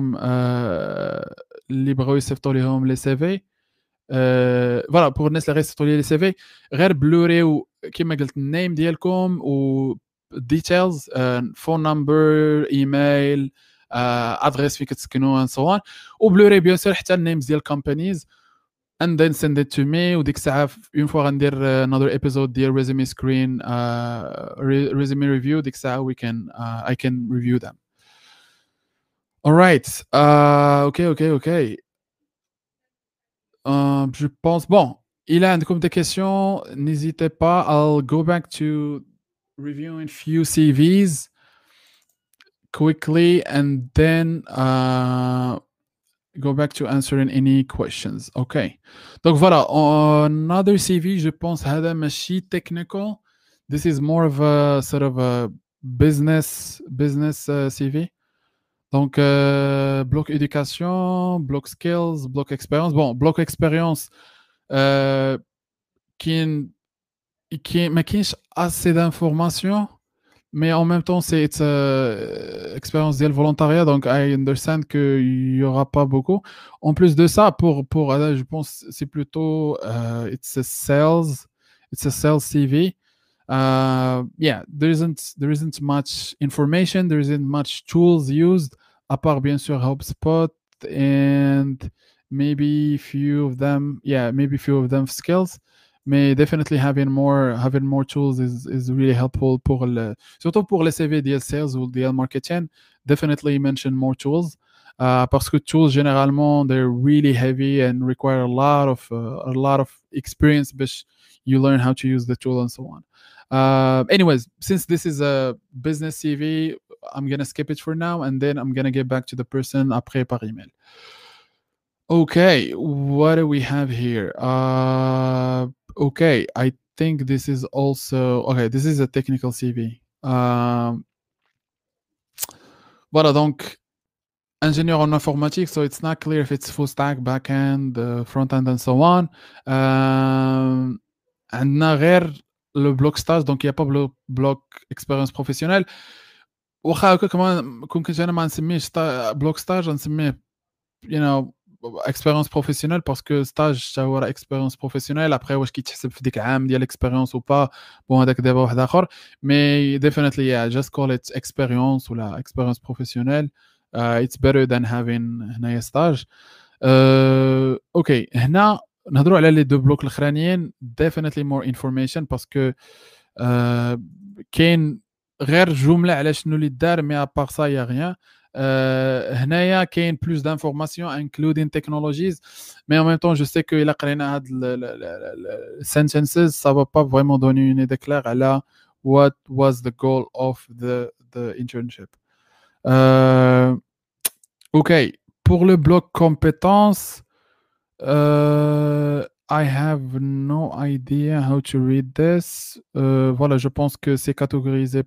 ليهم لي سي في فوالا pour الناس اللي غيصيفطوا لي سي في غير بلوريو كما قلت النيم ديالكم و details phone number ايميل ادريس فين كتسكنوا and so on وبلوري بيان سور حتى النيمز ديال companies and then send it to me وديك الساعه اون فوا غندير another episode ديال resume screen resume review ديك الساعه we can I can review them alright okay je pense bon il a عندكم des questions n'hésitez pas I'll go back to reviewing few CVs quickly and then go back to answering any questions. Okay. Donc voilà, another CV, je pense هذا ماشي technical. This is more of a sort of a business CV. Donc bloc éducation, bloc skills, bloc expérience. Bon, bloc expérience qui ما كاينش assez d'informations. Mais en même temps, c'est expérience de volontariat, donc I understand qu'il n'y aura pas beaucoup. En plus de ça, je pense c'est plutôt it's a sales CV. Yeah, there isn't much information, there isn't much tools used, à part bien sûr HubSpot and maybe few of them skills. Mais definitely having more tools is really helpful surtout pour les CV ديال sales ou ديال marketing. Definitely mention more tools parce que tools généralement they're really heavy and require a lot of experience باش you learn how to use the tool and so on. Anyways, since this is a business CV, I'm gonna skip it for now and then I'm gonna get back to the person après par email. Okay, what do we have here? Okay, I think this is also this is a technical CV. Voilà, donc ingénieur en informatique, so it's not clear if it's full stack, backend, front end, and so on. عندنا غير le bloc stage, donc il n'y a pas le bloc expérience professionnelle. واخا هكا كمان كنت انا ما نسميهش bloc stage نسميه expérience professionnelle parce que stage تا هو راه expérience professionnelle après واش كيتحسب في ديك عام ديال expérience ou pas bon هذاك دابا واحد اخر mais definitely yeah just call it expérience ولا expérience professionnelle it's better than having هنايا stage اوكي هنا نهضروا على لي دو بلوك الاخرانيين definitely more information باسكو كاين غير جمله على شنو اللي دار مي ابار سا يا غيان هنايا كاين plus d'informations including technologies mais en même temps je sais que الا قرينا هاد sentences ça va pas vraiment donner une idée claire على what was the goal of the internship. Ok, pour le bloc compétences I have no idea how to read this. Voilà, je pense que c'est catégorisé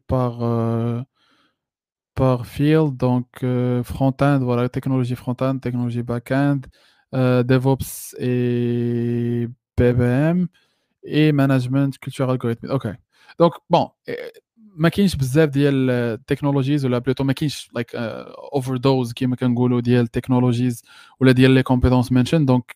par field, donc front-end, voilà, technologie front-end, technologie back-end, DevOps et BPM, et management culture algorithmique. OK. Donc, bon, ما كاينش بزاف ديال technologies ولا plutôt ما كاينش like overdose كيما كنقولوا ديال technologies ولا ديال les compétences mentioned. Donc,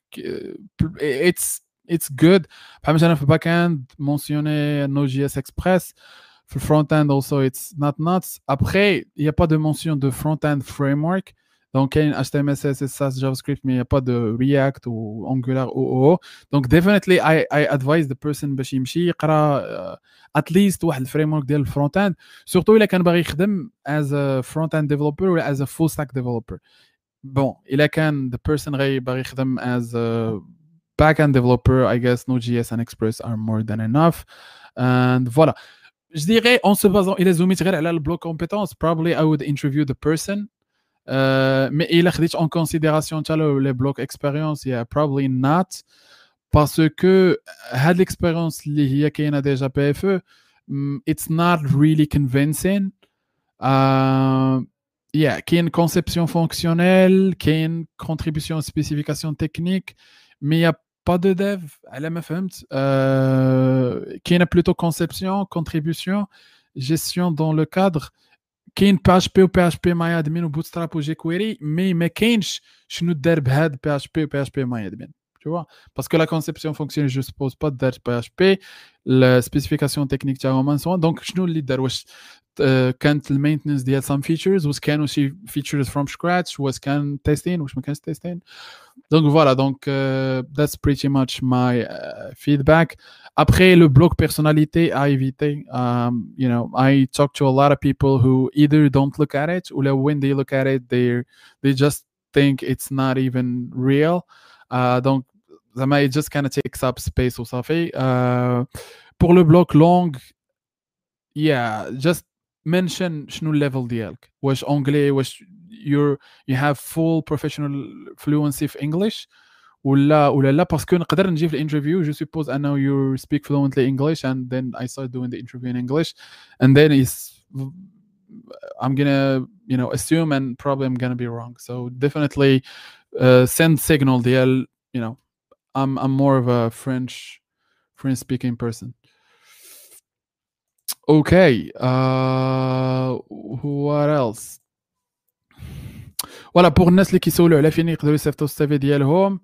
it's good. بحال مثلا في الباك اند mentionné Node.js Express. في front-end also it's not nuts. Après, il n'y a pas de mention de front-end framework. Donc, il y a HTML, CSS, SAS, JavaScript, mais il n'y a pas de React ou Angular ou OO. Donc, definitely, I advise the person باش يمشي يقرا at least واحد الفريم ورك ديال الفرونت اند، سورتو الا كان باغي يخدم as a front end developer ولا as a full stack developer. بون الا كان the person باغي يخدم as a back end developer, I guess Node.js and Express are more than enough. And voilà. Je dirais, en se basant, il a zoomé le bloc compétences, probably I would interview the person. Mais il a pris en considération les blocs expérience, yeah, probably not. Parce que l'expérience qui a déjà PFE, it's not really convincing. Yeah, qui a une conception fonctionnelle, qui a une contribution spécification technique, mais il n'y a pas de dev, elle m'a fait qui a plutôt conception, contribution, gestion dans le cadre, qui a une PHP ou PHP MyAdmin ou Bootstrap ou jQuery, mais ما كاينش شنو دار بهاد PHP ou PHP MyAdmin. Tu vois, parce que la conception fonctionnelle, je suppose pas de PHP, la spécification technique donc شنو اللي دار واش كانت المينتنس ديال some features واش كانوا شي features from scratch واش كان تيستين واش ما كانش تيستين. Donc voilà, donc that's pretty much my feedback. Après, le bloc personnalité à éviter. You know, I talk to a lot of people who either don't look at it or when they look at it, they just think it's not even real. Donc, it just kind of takes up space ou ça fait. Pour le bloc long, yeah, just mention شنو level ديالك. واش anglais واش you have full professional fluency في English ولا لا باسكو نقدر نجي في الانترفيو جو suppose I know you speak fluently English and then I start doing the interview in English and then I'm gonna assume and probably I'm gonna be wrong, so definitely send signal ديال I'm more of a French speaking person. Okay, what else? Voilà, pour الناس اللي كيسولوا على فين يقدروا يصيفطوا السي ديالهم,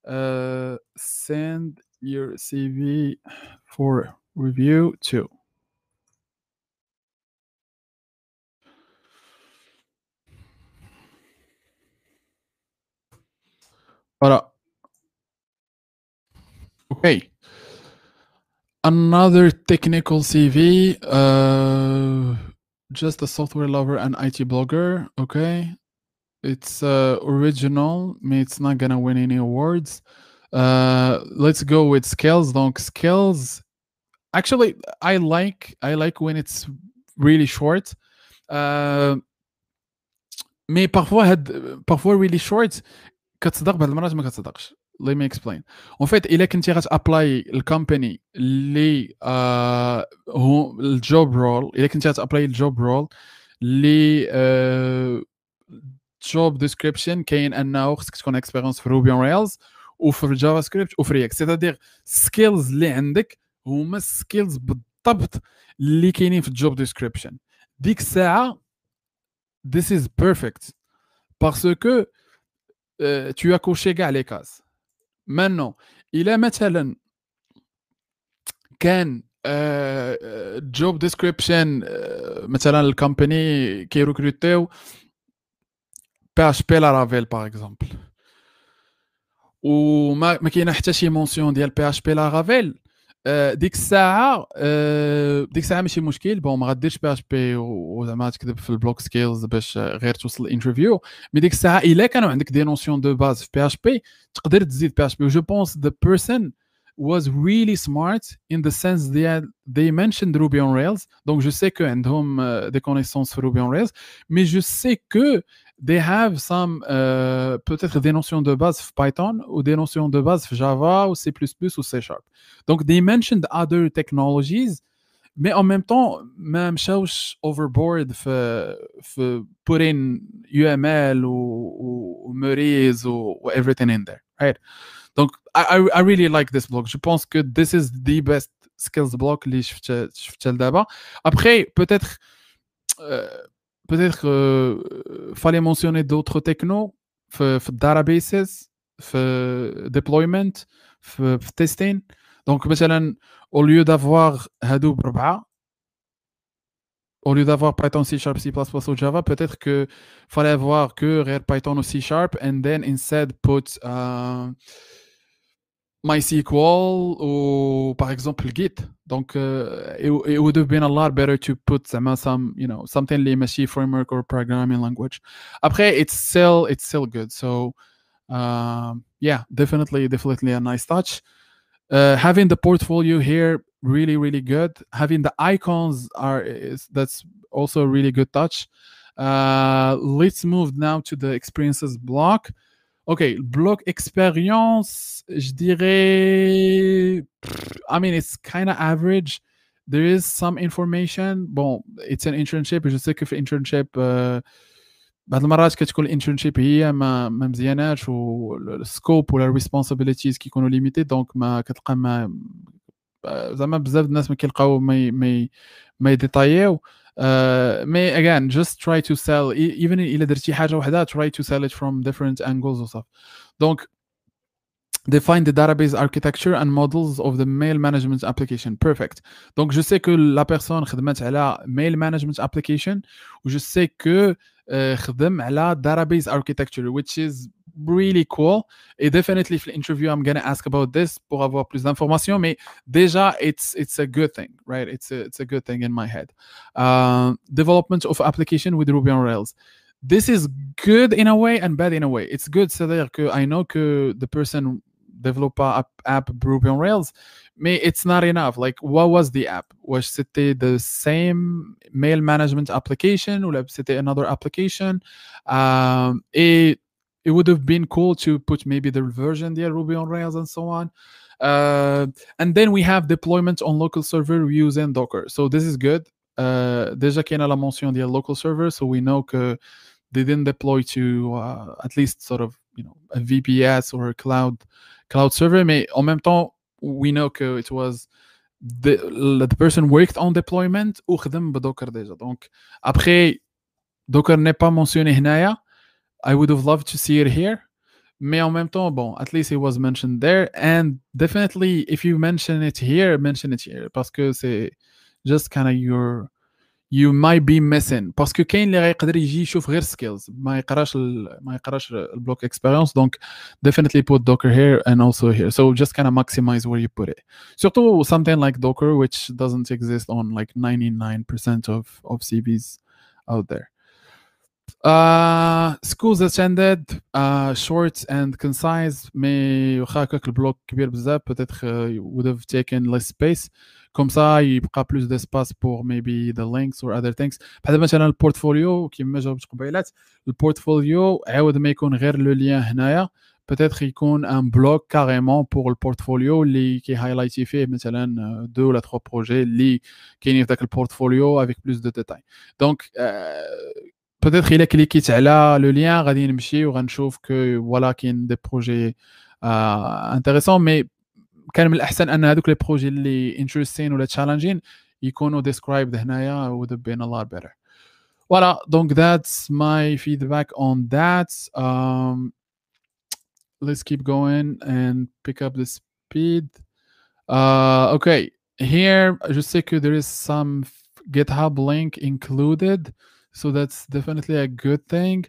send your CV for review to. Voilà. Okay. Another technical CV, just a software lover and IT blogger. Okay. It's original, but it's not gonna win any awards. Let's go with skills. Donc skills, actually, I like when it's really short. Mais parfois really short كتصدق بعض المرات ما كتصدقش. Let me explain. En fait, إلا كنتي غتابلاي الكومباني اللي هو الجوب رول، إلا كنتي غتابلاي الجوب رول اللي job description كاين انه خصك تكون اكسبيرينس في روبي اون ريلز وفي الجافا سكريبت وفي رياكت، سيتادير سكيلز اللي عندك هما سكيلز بالضبط اللي كاينين في الجوب ديسكريبشن. ديك الساعه this is perfect parce que tu as coché كاع لي كاز. maintenant الى مثلا كان جوب ديسكريبشن مثلا الكومباني كيركروتيو PHP Laravel par exemple وما كاينه حتى شي مونسيون ديال PHP Laravel، ديك الساعه ماشي مشكل. بون ما غاديرش PHP وزعما تكتب في البلوك سكيلز باش غير توصل الانترفيو، مي ديك الساعه الا كانوا عندك دي نوسيون دو باز في PHP تقدر تزيد PHP. و جو بونس the person was really smart in the sense they mentioned Ruby on Rails. Donc, je sais qu'عندهم des connaissances sur Ruby on Rails, mais je sais que they have some peut-être des notions de base في Python ou des notions de base في Java ou C++ ou C Sharp. Donc, they mentioned other technologies, mais en même temps, ما مشاوش overboard في putting UML ou Meuriz ou everything in there, right? Donc, I really like this block. Je pense que this is the best skills block اللي شفت لدابا. Après, peut-être fallait mentionner d'autres technos في databases, في deployment, في testing. Donc, مثلا, au lieu d'avoir Hadoop بربعة, au lieu d'avoir Python, C Sharp, C++ ou Java, peut-être que fallait avoir que Python ou C Sharp and then instead put MySQL ou par exemple Git. Donc, it would have been a lot better to put some, something like machine framework or programming language. Après, it's still good. So, yeah, definitely a nice touch. Having the portfolio here, really, really good. Having the icons that's also a really good touch. Let's move now to the experiences block. Okay, block experience, je dirais, I mean, it's kind of average. There is some information. Bon, it's an internship. Je sais que في internship بعض المرات كتكون الانترنشيب هي ما مزياناش والسكوب ولا الريسبونسابيلتيز كيكونوا ليميتي دونك ما كتلقى ما زعما بزاف الناس ما كيلقاو ما يديطايو مي again just try to sell even الا درتي حاجه وحده try to sell it from different angles وصافي دونك define the database architecture and models of the mail management application. Perfect. Donc, je sais que la personne خدمت على mail management application ou je sais que خدم على database architecture, which is really cool. Et definitely, في l'interview, I'm going to ask about this pour avoir plus d'informations. Mais déjà, it's a good thing, right? It's a good thing in my head. Development of application with Ruby on Rails. This is good in a way and bad in a way. It's good, c'est-à-dire que I know que the person develop a app Ruby on Rails, mais it's not enough. Like, what was the app? Was c'était the same mail management application ou c'était another application? It would have been cool to put maybe the version there, Ruby on Rails and so on. And then we have deployment on local server using Docker. So this is good. Déjà qu'il y a la mention de local server, so we know que they didn't deploy to at least sort of, a VPS or a cloud server, mais en même temps, we know que it was the person worked on deployment ou خدم بDocker déjà. Donc, après, Docker n'est pas mentionné هنايا. I would have loved to see it here. Mais en même temps, bon, at least it was mentioned there. And definitely, if you mention it here. Parce que c'est just kind of you might be missing. parce que كاين اللي غيقدر يجي يشوف غير skills ما يقراش البلوك experience. Donc definitely put Docker here and also here, so just kind of maximize where you put it. Surtout something like Docker, which doesn't exist on like 99% of CVs out there. Schools attended, short and concise, mais واخا هكاك البلوك كبير بزاف peut-être would have taken less space. Comme ça, يبقى plus d'espace pour maybe the links or other things. بحال مثلا البورتفوليو كيما جاوبت قبيلات، البورتفوليو عاود ما يكون غير لو لين هنايا، peut-être يكون ان بلوك كاريمون بور البورتفوليو اللي كي هايلايتي فيه مثلا 2 ولا 3 بروجي اللي كاينين في ذاك البورتفوليو avec plus de détails. Donc peut-être الا كليكيت على لو لين غادي نمشي وغنشوف كو فوالا كاين دي بروجي انتريسون، مي كان من الاحسن ان هذوك لي بروجي اللي انتريستين ولا تشالنجين يكونوا described هنايا would have been a lot better. Voilà, donc that's my feedback on that. Let's keep going and pick up the speed. Okay, here je sais que there is some GitHub link included, so that's definitely a good thing.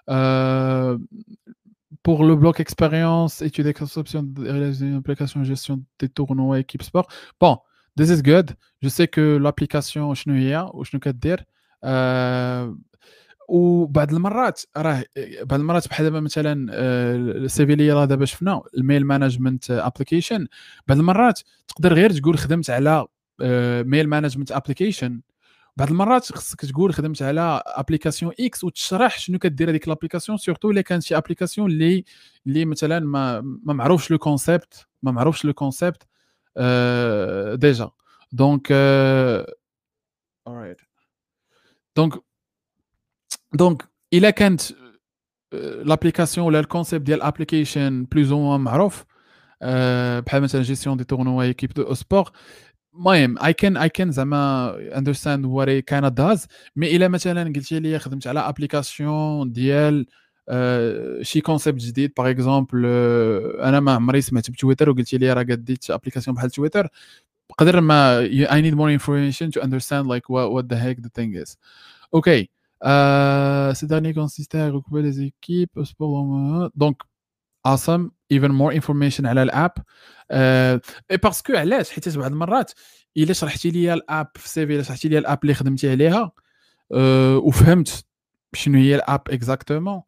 Pour le bloc expérience, étude et conception de l'application gestion des tournois équipe sport. Bon, this is good. Je sais que l'application شنو هي وشنو كدير. وبعض المرات راه بعض المرات بحال دابا مثلًا الCV اللي راه دابا شفنا الmail management application بعض المرات تقدر غير تقول خدمت على mail management application بعض المرات خصك تقول خدمت على application X وتشرح شنو كدير هذيك l'application surtout إلا كانت شي application اللي مثلًا ما معروفش le concept ما معروفش le concept déjà donc alright donc donc إلا كانت l'application ولا الconcept ديال l'application plus ou moins معروف بحال مثلًا gestion des tournois équipe de sport المهم I can زعما understand what it kinda does مي إلا مثلًا قلتِ لي خدمت على application ديال شي concept جديد par exemple أنا ما عمري سمعت بتويتر وقلتِ لي راه ديت application بحال تويتر بقدر ما I need more information to understand like what the heck the thing is. OK. Ce dernier consistait à regrouper les équipes au sport donc awesome even more information على الاب اي باسكو علاش حيت بعض المرات الا شرحتي لي الاب في سيفي الا شرحتي لي الاب اللي خدمتي عليها وفهمت شنو هي الاب اكزاكتومون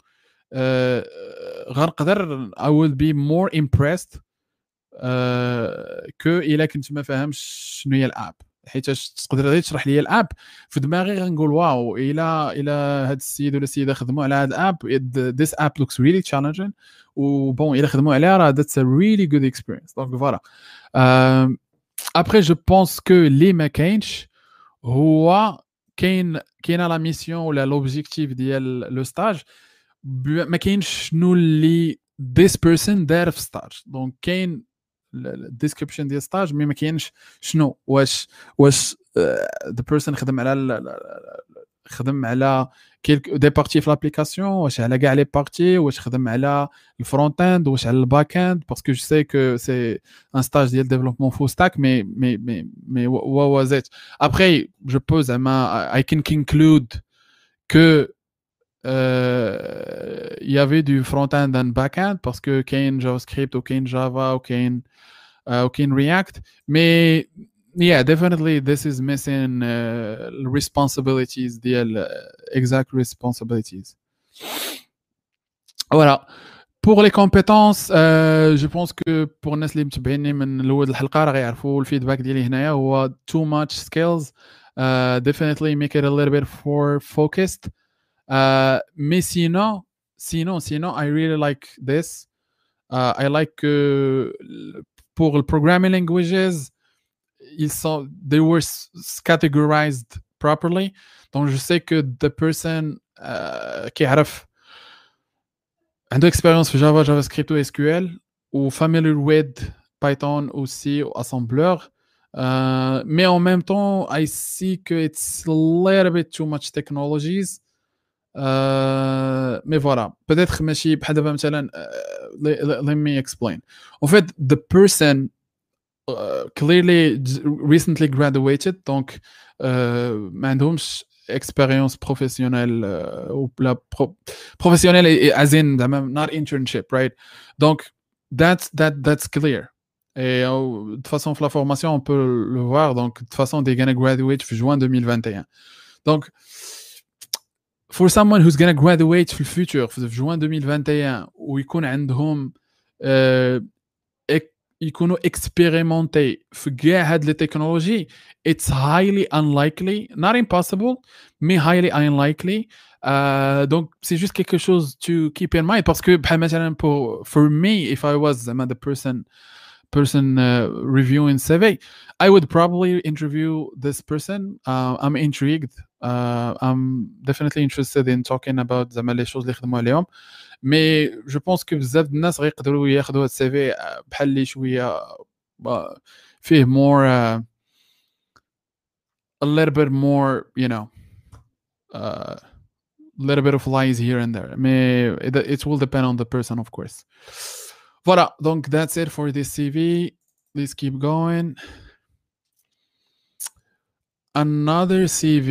غنقدر I will be more impressed كو الا كنت ما فاهمش شنو هي الاب حيتاش تقدر غير تشرح لي الاب في دماغي غنقول واو الا هاد السيد ولا السيده خدموا على هاد الاب this app looks really challenging وبون الا خدموا عليها راه that's a really good experience دونك فوالا ابري جو بونس كو اللي ما كاينش هو كاينه لا ميسيون ولا لوبجيكتيف ديال لو ستاج ما كاينش شنو اللي this person دار في ستاج دونك كاين الديسكريبشن ديال ستاج مي ما كاينش شنو واش the person خدم على كيلك دي بارتي في لابليكاسيون واش على كاع لي بارتي واش خدم على الفرونت اند واش على الباك اند باسكو جو سي كو سي ان ستاج ديال ديفلوبمون فول ستاك مي وازيت ابري جو بو زعما اي كان كونكلود كو il y avait du front-end and back-end parce que كاين JavaScript وكاين Java وكاين React mais yeah definitely this is missing responsibilities ديال exact responsibilities voilà pour les compétences je pense que pour الناس اللي متابعيني من الاول الحلقه راه غيعرفوا الفيدباك ديالي هنايا هو too much skills definitely make it a little bit more focused mais sinon I really like this I like pour le programming languages they were categorized properly donc je sais que the person qui عرف عنده expérience في Java JavaScript ou SQL ou familiar with Python aussi ou Assembler mais en même temps I see que it's a little bit too much technologies mais voilà peut-être ماشي بحال دابا مثلا let me explain en fait the person clearly recently graduated donc ما عندهمش expérience professionnelle ou la professionnelle as in not internship right donc that's clear et de toute façon la formation on peut le voir donc de toute façon they're gonna graduate في juin 2021 donc for someone who's gonna graduate في الفيتور في juin 2021 ويكون عندهم يكونوا expérimentés في كاع هاد لي تكنولوجي it's highly unlikely not impossible mais highly unlikely donc c'est juste quelque chose to keep in mind parce que بحال مثلا for me if I was the person reviewing CV I would probably interview this person I'm intrigued I'm definitely interested in talking about زعما لي choses اللي خدموا عليهم مي جو بونس كو بزاف د الناس غيقدروا ياخذوا هاد السي بحال اللي شويه فيه more a little bit more you know a little bit of lies here and there mais it will depend on the person of course voilà donc that's it for this CV let's keep going another CV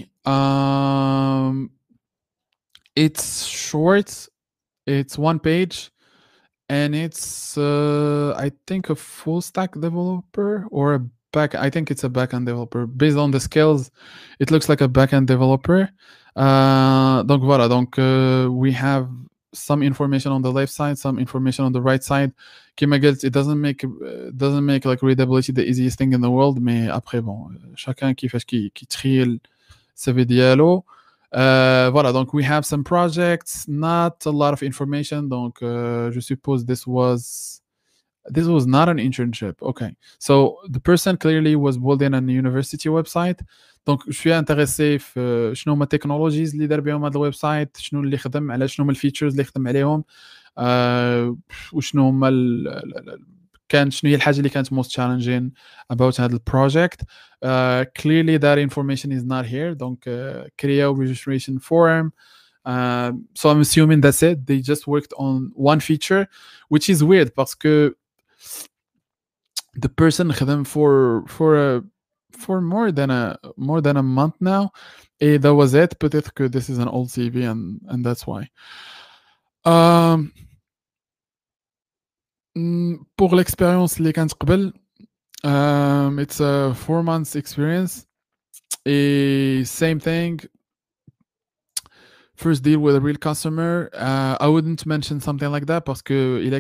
it's short it's one page and it's I think a full stack developer or a I think it's a backend developer. Based on the skills, it looks like a backend developer. Donc voilà, donc we have some information on the left side, some information on the right side. كما قلت, it doesn't make like readability the easiest thing in the world, mais après bon, chacun كيفاش كيتخيل السيفي ديالو. Voilà, donc we have some projects, not a lot of information. Donc je suppose this was not an internship. Okay, so the person clearly was building a university website. Donc je suis intéressé في شنو هما technologies اللي دار بهم هذا الويب سايت, شنو اللي خدم على شنو هما الفيتشرز اللي خدم عليهم, وشنو هما شنو هي الحاجه اللي كانت most challenging about هذا البروجكت. Clearly that information is not here. Donc CRIO registration form. So I'm assuming that's it. They just worked on one feature, which is weird parce que the person خدم for more than a month now, et that was it. Peut-être que this is an old CV and that's why. Pour l'expérience اللي كانت قبل, it's a 4 months experience. Et same thing. First deal with a real customer. I wouldn't mention something like that parce que إلا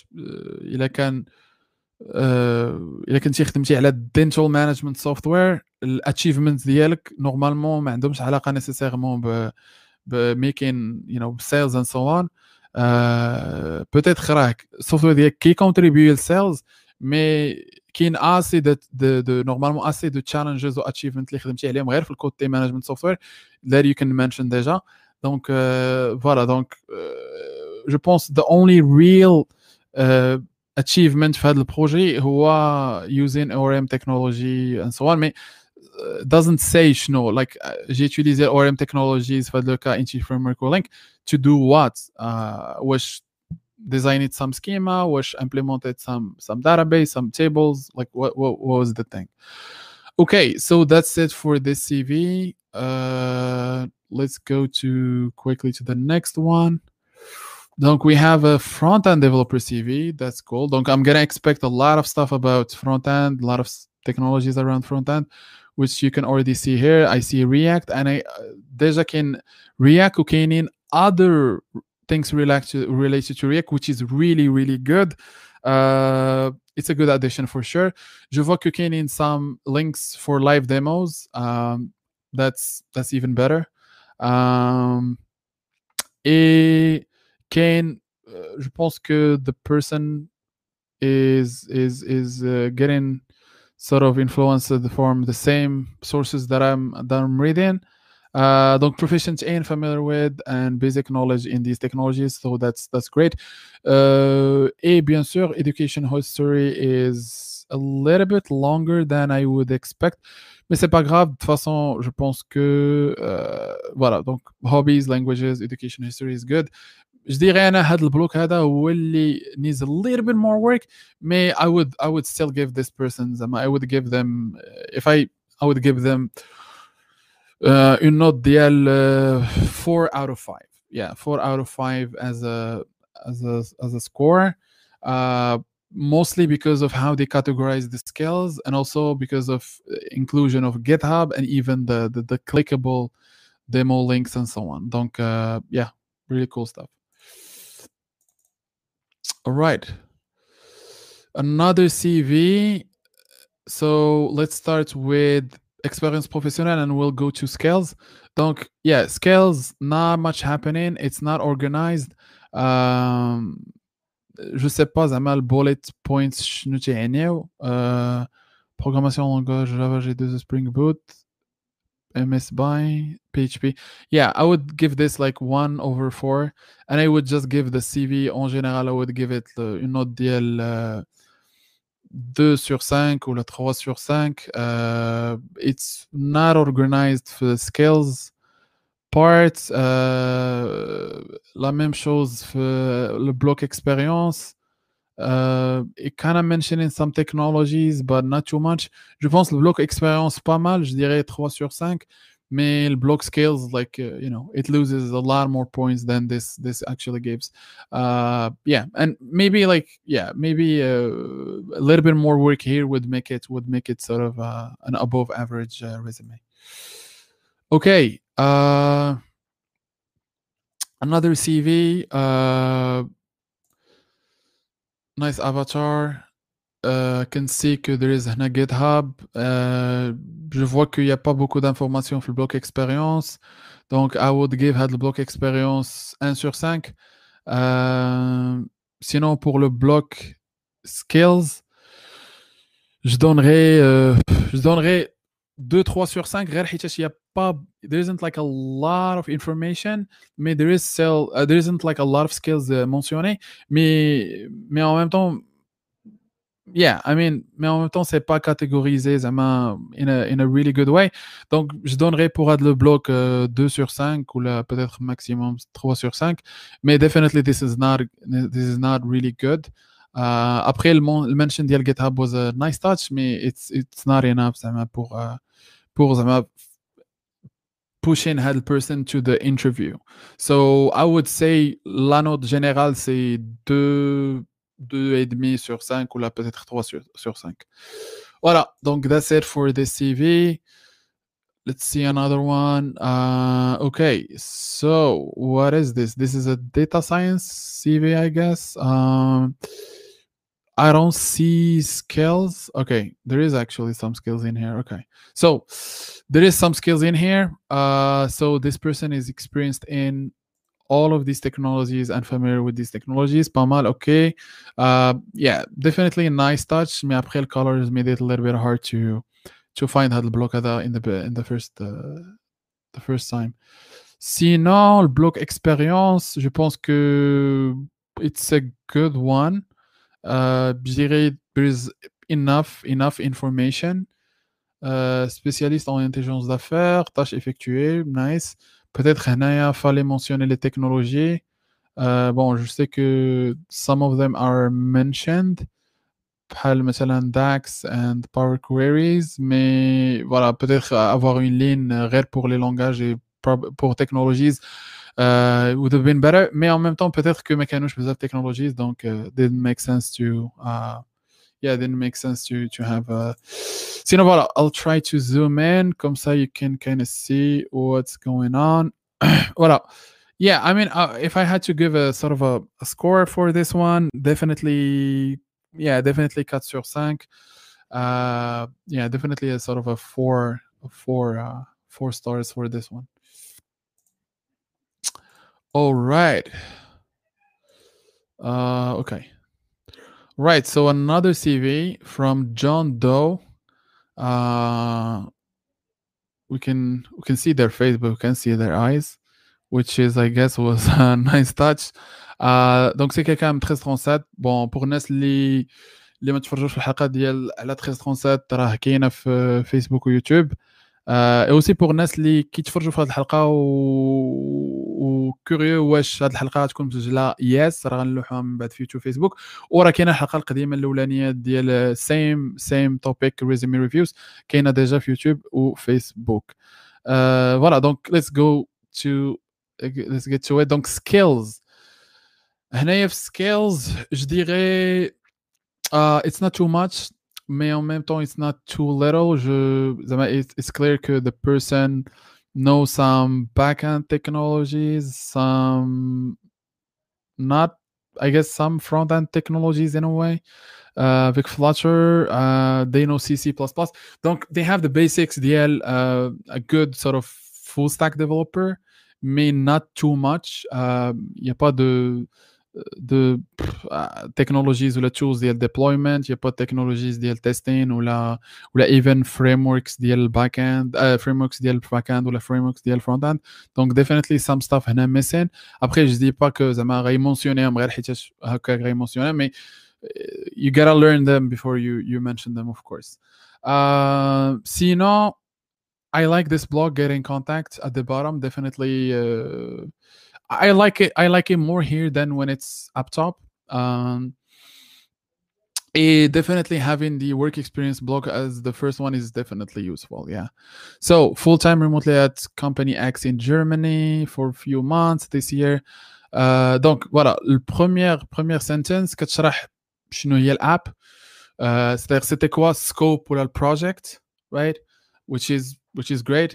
كنتي خدمتي على dental management software, الاتشيفمنت ديالك نورمالمون ما عندهمش علاقه نيسيسيرمون ب making sales and so on. peut-être راك السوفتوير ديالك كي contribute sales, mais كاين assez de normalement assez de challenges و achievements اللي خدمتي عليهم غير في الكوتي management software that you can mention déjà. Donc voilà, donc je pense the only real achievement في هذا البروجي هو using ORM technology and so on, mais doesn't say شنو, like j'ai utilisé ORM technologies في هذا الكا Entity Framework و Link to do what. واش designed some schema, واش implemented some database, some tables, like what was the thing. Okay, so that's it for this CV. Let's go quickly to the next one. Donc we have a front-end developer CV. That's cool. Donc I'm gonna expect a lot of stuff about front-end, a lot of technologies around front-end, which you can already see here. I see React, and I déjà كاين React وكاينين other things related to React, which is really, really good. It's a good addition for sure. Je vois que كاينين some links for live demos. That's even better. Et Kane, je pense que the person is getting sort of influenced from the same sources that I'm reading. Donc proficient in, familiar with, and basic knowledge in these technologies, so that's great. Et bien sûr, education history is a little bit longer than I would expect, mais c'est pas grave. De toute façon, je pense que voilà, donc hobbies, languages, education history is good. Je dirais أنا هذا البلوك هذا هو اللي needs a little bit more work, mais I would still give this person, I would give them, if I would give them une note ديال 4 out of 5. Yeah, 4 out of 5 as a score. Mostly because of how they categorize the skills, and also because of inclusion of GitHub and even the clickable demo links and so on. Donc yeah, really cool stuff. All right, another CV. So let's start with experience professionnelle and we'll go to skills. Donc yeah, skills, not much happening. It's not organized. Je sais pas زعما bullet points شنو تيعنيو. Programmation langage Java J2 Spring Boot, MS BY, PHP. Yeah, I would give this like 1/4, and I would just give the CV en général, I would give it une note ديال 2/5 ou 3/5. It's not organized for the skills part. La même chose for le bloc expérience. It kind of mentioning some technologies, but not too much. Je pense le bloc expérience pas mal, je dirais 3/5. mais le block scales like it loses a lot more points than this actually gives. Yeah, and maybe maybe a little bit more work here would make it sort of an above average resume. Okay, another CV. Nice avatar. Can see que there is هنا GitHub. Je vois qu'il n'y a pas beaucoup d'informations sur le bloc expérience. Donc, I would give le bloc expérience 1 sur 5. Sinon, pour le bloc skills, je donnerais 2-3 sur 5. غير حيتاش y a pas, there isn't like a lot of information, mais there isn't like a lot of skills mentionnés, mais en même temps, yeah, I mean, mais en même temps, c'est pas catégorisé in a really good way. Donc, je donnerais pour le bloc 2 sur 5 ou là, peut-être maximum 3 sur 5. Mais definitely, this is not really good. Après, le mention ديال GitHub was a nice touch, mais it's not enough pour pushing the person to the interview. So, I would say la note générale, c'est 2,5 sur 5 ou là peut-être 3 sur 5. Voilà, donc that's it for this CV. Let's see another one. Okay, so what is this? This is a data science CV, I guess. I don't see skills. Okay, there is actually some skills in here. Okay, so there is some skills in here. So this person is experienced in all of these technologies and familiar with these technologies. Pas mal, okay. Yeah, definitely a nice touch. Mais après, le colors made it a little bit hard to find هذا البلوك هذا in the first time. Sinon, le bloc expérience, je pense que it's a good one. Je dirais there's enough information. Spécialiste en intelligence d'affaires, tâches effectuées, nice. Peut-être il fallait mentionner les technologies. Bon, je sais que some of them are mentioned, بحال مثلا DAX and Power Queries, mais voilà, peut-être avoir une ligne غير pour les langages et pour technologies would have been better, mais en même temps, peut-être que ما كانوش بزاف technologies, donc didn't make sense to have sinon voilà, I'll try to zoom in comme ça you can kind of see what's going on. Voilà. Yeah, I mean, if I had to give a sort of a score for this one, definitely 4 sur 5. Yeah, definitely a sort of a 4 stars for this one. All right. Okay. Right, so another CV from John Doe. We can see their face, but we can't see their eyes, which is, I guess, was a nice touch. Donc c'est quelqu'un de 1337. Bon, pour الناس اللي ما تفرجوش في الحلقه ديال على 1337 راه كاينه في فيسبوك ويوتيوب. اوسي بور الناس اللي كيتفرجوا في هذه الحلقه وكوريو واش هذه الحلقه غتكون مسجله يس راه غنلوحوها من بعد في يوتيوب فيسبوك، وراه كاينه الحلقه القديمه الاولانيه ديال سيم توبيك ريزومي ريفيوز كاينه ديجا في يوتيوب وفيسبوك. فوالا دونك let's get to it. Donc skills هنايا في skills je dirais it's not too much, mais en même temps, it's not too little. It's clear que the person knows some backend technologies, some not, I guess, some front-end technologies in a way. Avec Flutter, they know C++. Donc, they have the basics ديال a good sort of full stack developer, mais not too much. Y a pas de technologies ou la tools ديال deployment, il n'y a pas de technologies ديال testing ou la even frameworks ديال backend, frameworks ديال backend ou la frameworks ديال frontend. Donc definitely some stuff هنا missing. Après je dis pas que زعما غي mentionnéهم غير حيتاش هكا غي mentionnéهم, mais you gotta learn them before you mention them, of course. Sinon, I like this blog, Get in Contact, at the bottom. Definitely I like it more here than when it's up top. Definitely having the work experience block as the first one is definitely useful. Yeah. So full-time remotely at company X in Germany for a few months this year. Donc voilà, le première sentence كتشرح شنو هي الاب. C'est-à-dire c'était quoi scope ولا project, right? Which is great.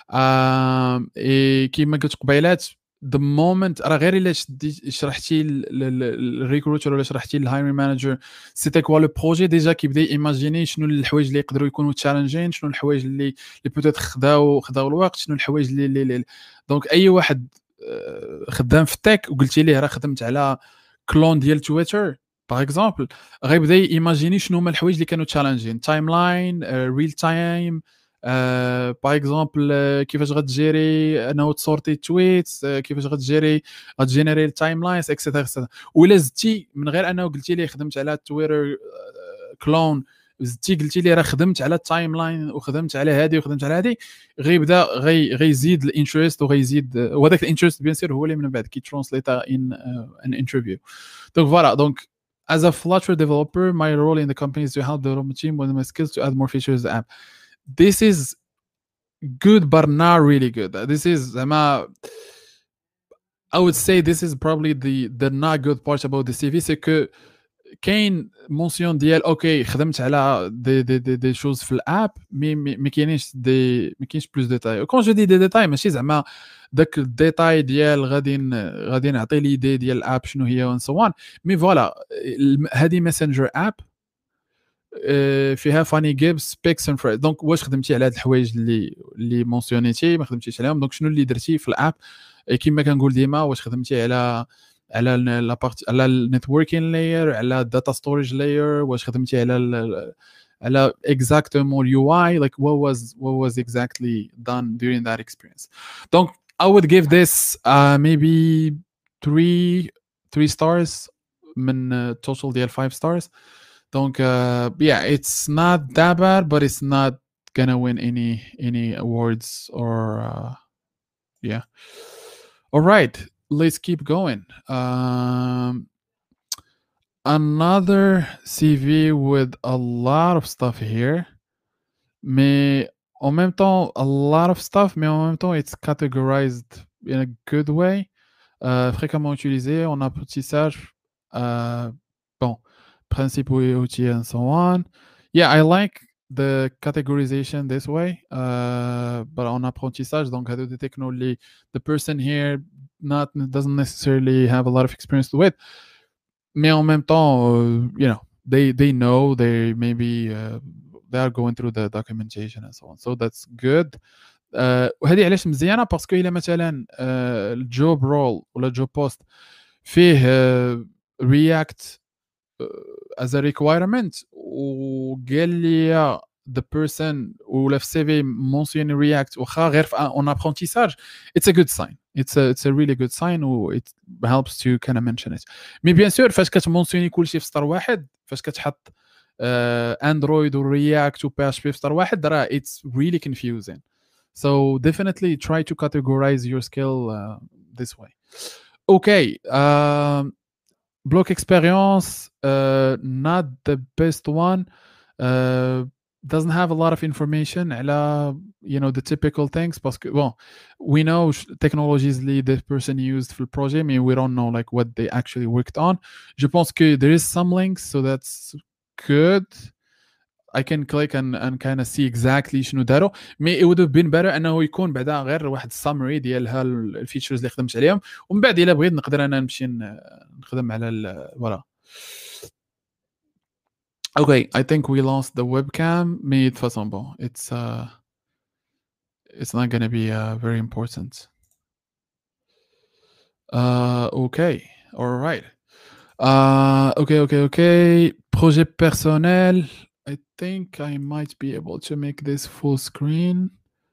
Et كيما قلت قبيلات the moment راه غير الا شرحتي للريكروتر ولا شرحتي للهايرين مانجر سيتي كوا لو بروجي ديجا كيبدا يماجيني شنو الحوايج اللي يقدروا يكونوا تشالنجين، شنو الحوايج اللي بوتيت خداو الوقت، شنو الحوايج اللي دونك اي واحد خدام في التك وقلتي ليه راه خدمت على كلون ديال تويتر باغ اكزومبل، غيبدا يماجيني شنو هما الحوايج اللي كانوا تشالنجين، تايم لاين، ريل تايم، باغ اكزومبل كيفاش غتجيري انه تصورتي تويتس، كيفاش غتجينيري التايم لاينز اكسيتيرا. ولا زدتي من غير انه قلتي لي خدمت على تويتر كلون، زدتي قلتي لي راه خدمت على التايم لاين وخدمت على هذه وخدمت على هذه، غيبدا غيزيد الانترست وغيزيد، وهذاك الانترست بيان سير هو اللي من بعد كي ترانسليتا ان ان انترفيو. دونك فوالا، دونك as a Flutter developer, my role in the company is to help the development team with my skills to add more features to the app. This is good but not really good. This is I would say this is probably the not good part about the CV, c'est que كاين مونسيون ديال اوكي خدمت على دي شوز في الاب، مي ما كاينينش ما كاينش بلوس ديتاي. كون جو دي ديتاي ماشي زعما داك الديتاي ديال غادي نعطي ليدي ديال الاب شنو هي وان سو وان، مي فوالا هذه ماسنجر اب فيها فاني جيبس بيكس اند فريز. دونك واش خدمتي على هاد الحوايج اللي مونسيونيتي، ما خدمتيش عليهم، دونك شنو اللي درتي في الاب. كما كنقول ديما، واش خدمتي على على النتوركين لاير، على الداتا ستورج لاير، واش خدمتي على exactement UI, like what was exactly done during that experience. Donc I would give this maybe 3 stars من total ديال 5 stars. Donc yeah, it's not that bad, but it's not gonna win any awards or yeah. All right, let's keep going. Another CV with a lot of stuff here, mais en même temps a lot of stuff, mais en même temps it's categorized in a good way. Fréquemment utilisé en apprentissage, bon, principaux et outils and so on. Yeah, I like the categorization this way, but en apprentissage, donc the technology, the person here doesn't necessarily have a lot of experience with, mais en même temps, you know, they know, they maybe they are going through the documentation and so on, so that's good. وهذه علاش مزيانه، باسكو الا مثلا الجوب رول ولا جوب بوست فيه رياكت as a requirement وقال لي the person ولا في السي في منسيوني رياكت واخا غير اون ابرونتيساج، it's a good sign. It's a really good sign و it helps to kind of mention it. مي بيان سور فاش كتمونسيوني كلشي في سطر واحد، فاش كتحط اندرويد ورياكت وبي اتش بي في سطر واحد، راه it's really confusing. So definitely try to categorize your skill this way. Okay. Block experience, not the best one. Doesn't have a lot of information على, you know, the typical things, because well, we know technologies that the person used for the project, but we don't know like what they actually worked on. Je pense que there is some links, so that's good. I can click and kind of see exactly شنو داروا. مي it would have been better انه يكون بعدا غير واحد summary ديال الفيتشرز اللي خدمت عليهم، ومن بعد الا بغيت نقدر انا نمشي نخدم على فوالا. Okay, I think we lost the webcam. Mais de toute façon, bon, it's not going to be very important. Okay, all right. Okay. Projet personnel. I think I might be able to make this full screen.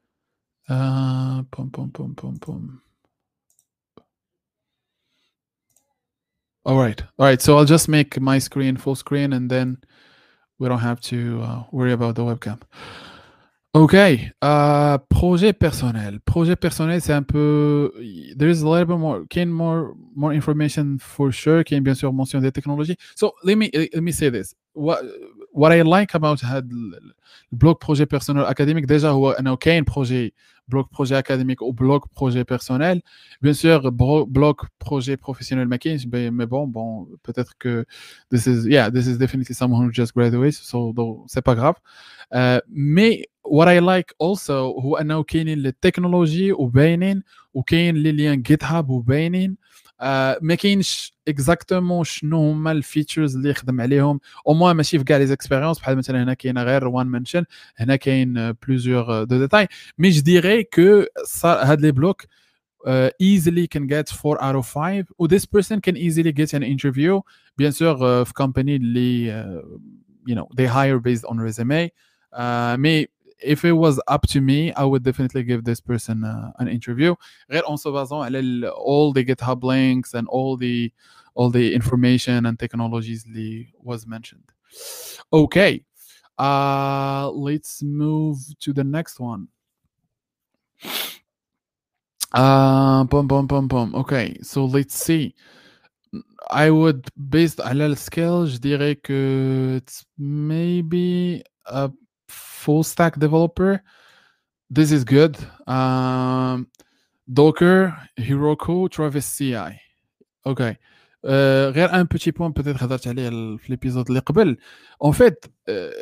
All right. So I'll just make my screen full screen, and then we don't have to worry about the webcam. Okay, projet personnel. Projet personnel, c'est un peu. There is a little bit more. Can more information for sure. Can bien sûr mention des technologies. So let me say this. What I like about هاد البلوك projet personnel académique déjà هو انه كاين projet bloc projet académique ou bloc projet personnel. Bien sûr, bloc projet professionnel ما كاينش mais bon peut-être que this is definitely someone who just graduates so c'est pas grave. Mais what I like also هو انه كاينين التكنولوجي وباينين وكاين لي ليان جيت هاب وباينين. ما كاينش اكزاكتومون شنو هما الفيتشرز اللي يخدم عليهم او موان ماشي في كاع لي زيكسبيريونس بحال مثلا هنا كاينه غير وان منشن هنا كاين بليزيور دو ديتاي مي جو ديغي كو هاد لي بلوك easily can get 4 out of 5 or this person can easily get an interview bien sûr في company اللي you know they hire based on resume mais if it was up to me I would definitely give this person an interview غير en se basant على all the GitHub links and all the information and technologies اللي was mentioned. Okay, let's move to the next one. Okay, so let's see. I would, based على السكيل, je dirais que it's maybe a full stack developer. This is good. Docker, Heroku, Travis CI. Okay. غير un petit point peut-être هضرت عليه في l'épisode اللي قبل. En fait,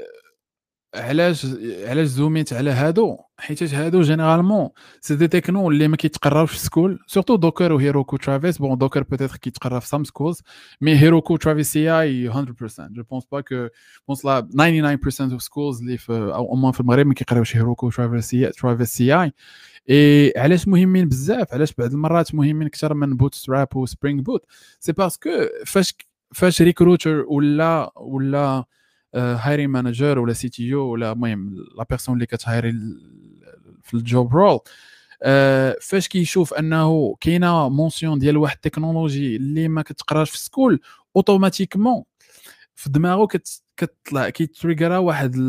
علاش زوميت على هادو حيت هادو جينيرالمون سي دي تكنو اللي ما كيتقراوش في سكول سورتو دوكر وهيروكو ترافيس بون دوكر بوتيتر كيتقرا في سام سكولز مي هيروكو ترافيس سي اي 100% جو بونس با كو بونس لا 99% اوف سكولز اللي في او اومان في المغرب ما كيقراوش هيروكو ترافيس سي اي اي علاش مهمين بزاف علاش بعض المرات مهمين اكثر من بوت ستراب وسبرينغ بوت سي باسكو فاش ريكروتر ولا هايرين مانجر ولا سي تي او ولا المهم لا بيرسون اللي كتهايري في الجوب رول فاش كيشوف انه كاينه مونسيون ديال واحد التكنولوجي اللي ما كتقراش في سكول اوتوماتيكمون في دماغه كتطلع كيتريغرا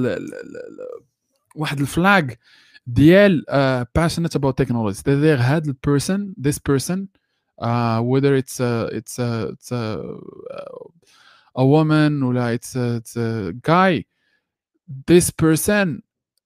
واحد الفلاغ ديال passionate about technology c'est-à-dire هاد البيرسون this person whether it's a woman or it's a guy, this person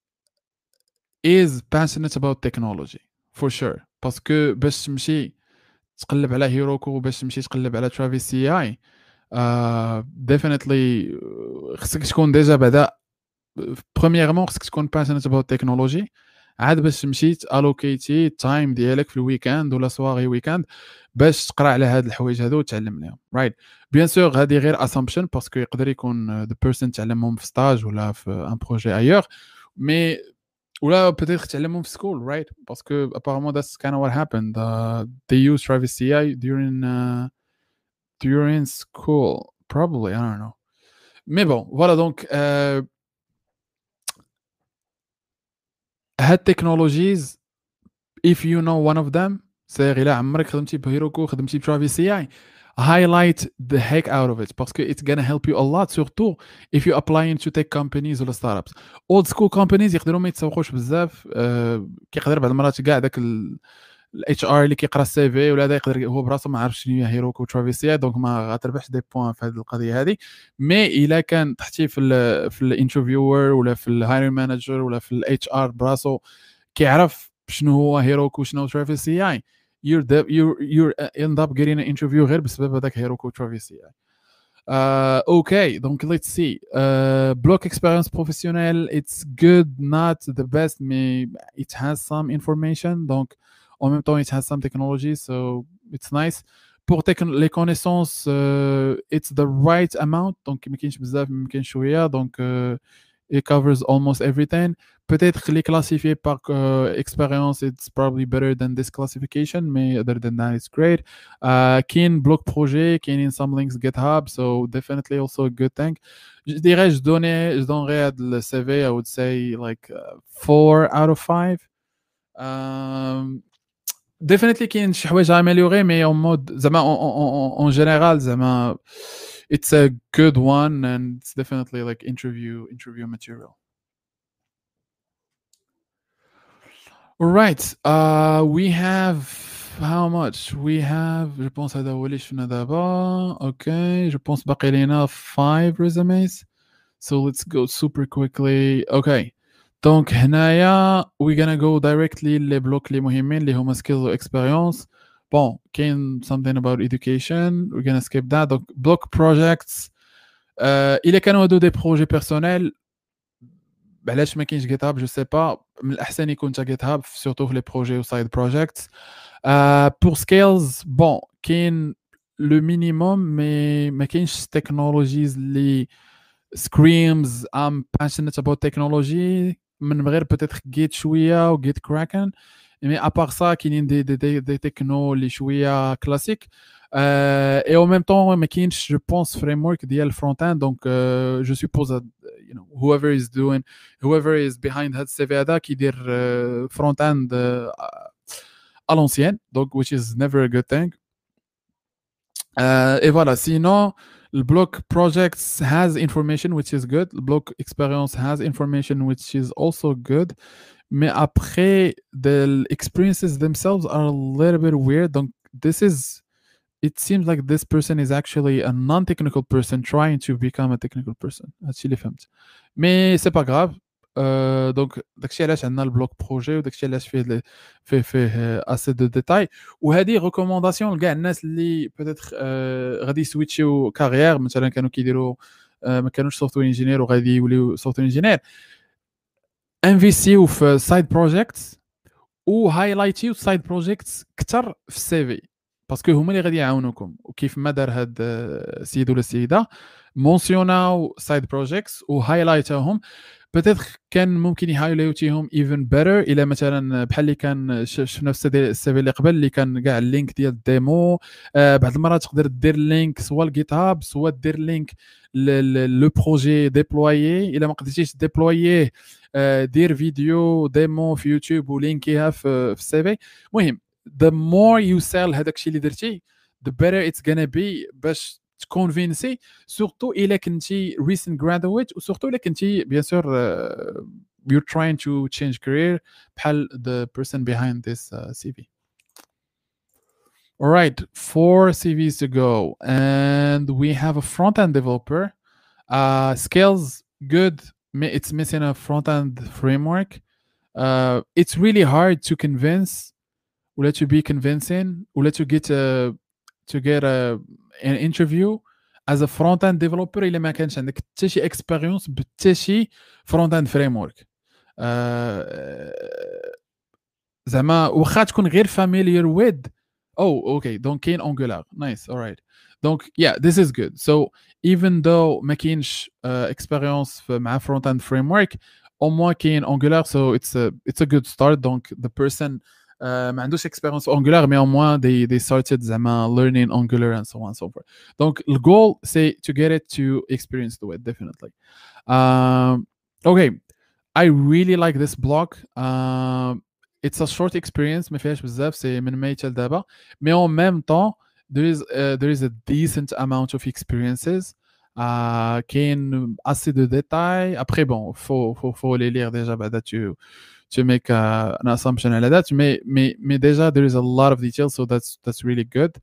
is passionate about technology for sure. باسكو باش تمشي تقلب على هيروكو باش تمشي تقلب على ترافيس سي اي definitely خصك تكون ديجا بعدا premièrement خصك تكون passionate about technology عاد باش تمشي تالوكيتي التايم ديالك في الويكاند ولا سواغي ويكاند باش تقرا على هاد الحوايج هادو وتعلم عليهم رايت بيان سور هادي غير اسامبشن باسكو يقدر يكون ذا بيرسون تعلمهم في ستاج ولا في ان بروجي ايور مي ولا بيتيتر تعلمهم في سكول رايت باسكو apparemment that's kind of what happened they use Travis CI during school probably I don't know mais bon voilà donc هاد technologies if you know one of them سير إلا عمرك خدمتي بهيروكو خدمتي بترافيس سي اي highlight the heck out of it parce que it's gonna help you a lot surtout if you apply into tech companies ولا startups old school companies يقدروا ما يتسوقوش بزاف كيقدر بعض المرات كاع داك الاتش ار اللي كيقرا السي في ولا هذا يقدر هو براسو ما عارفش شنو هي هيروكو ترافيس سي اي دونك ما غتربحش دي بوان في هذه القضيه هذه مي الا كان تحتي في الانترفيور ولا في الهايرنج مانجر ولا في الاتش ار براسو كيعرف شنو هو هيروكو شنو ترافيس سي اي you're end up getting an interview غير بسبب هذاك هيروكو ترافيس سي اي okay donc let's see block experience professionnel it's good not the best mais it has some information donc en même temps it has some technology so it's nice pour les connaissances it's the right amount donc ما كاينش بزاف ما كاينش شويه donc it covers almost everything peut-être les classifier par expérience it's probably better than this classification mais other than that it's great كاين block projet كاين some links GitHub so definitely also a good thing je dirais je donnerais le CV I would say like 4 out of 5 definitely كاين شي حوايج امéliorer mais en mode زعما en général زعما it's a good one and it's definitely like interview material Alright, we have how much? We have je pense هذا هو اللي شفنا دابا. Okay, je pense باقي لينا 5 resumes. So let's go super quickly. Okay. Donc هنايا we're gonna go directly les blocs اللي مهمين اللي هما skills و experience. Bon, كاين something about education. We're gonna skip that. Donc block projects. إلا كانوا هادو des projets personnels علاش ما كاينش GitHub je sais pas. من الأحسن يكون تا GitHub surtout في les projets و side projects. Pour skills, bon كاين le minimum mais ما كاينش technologies اللي screams I'm passionate about technology من غير peut-être Git شويه و Git Kraken mais à part ça كاينين des techno اللي شويه classique et en même temps ما كاينش je pense framework ديال front end donc je suppose that you know whoever is behind هاد السي في هذا كيدير front end à l'ancienne donc which is never a good thing et voilà sinon le block projects has information which is good. Le block experience has information which is also good. Mais après, the experiences themselves are a little bit weird. Donc, it seems like this person is actually a non-technical person trying to become a technical person. هادشي اللي فهمت. Mais c'est pas grave. دونك داكشي علاش عندنا البلوك بروجي وداكشي علاش فيه اسي دو ديتاي وهذه ريكومونداسيون لكاع الناس اللي بوتيتر غادي يسويتشيو كارير مثلا كانوا كيديروا ما كانوش سوفتوير انجينير وغادي يوليو سوفتوير انجينير انفيستيو في سايد بروجيكتس وهايلايتيو سايد بروجيكتس كثر في السي في باسكو هما اللي غادي يعاونوكم وكيف ما دار هاد السيد ولا السيده مونسيوناو سايد بروجيكتس وهايلايتاهم بوتيتر كان ممكن يهايلايتيهم ايفن بيتر الى مثلا بحال اللي كان شفنا في السي في اللي قبل اللي كان كاع اللينك ديال الديمو بعض المرات تقدر دير لينك سواء الجيت هاب سواء دير لينك لو بروجي ديبلويي الى ما قدرتيش ديبلوييه دير فيديو ديمو في يوتيوب ولينكيها في السي في المهم the more you sell هذاك الشيء اللي درتي the better it's gonna be باش تكونفينسي سورتو الا كنتي recent graduate وسورتو الا كنتي بيان سور you're trying to change career بحال the person behind this CV. All right, 4 CVs to go and we have a front-end developer. Skills good, it's missing a front-end framework. It's really hard to convince or let you be convincing or let you get an interview as a front-end developer إلا ما كانش عندك حتى شي experience بحتى شي front-end framework. زعما واخا تكون غير familiar with okay donc كاين Angular nice all right donc yeah this is good so even though ما كاينش experience مع front-end framework au moins كاين Angular so it's a good start donc the person ما عندوش experience Angular mais au moins they started زعما learning Angular and so on and so forth donc the goal c'est to get it to experience the it definitely okay I really like this block it's a short experience ما فيهاش بزاف سي من ماي حتى لدابا mais en même temps there is a decent amount of experiences كاين assez de détails après bon faut les lire déjà بعدا to make an assumption على that mais déjà there is a lot of details so that's really good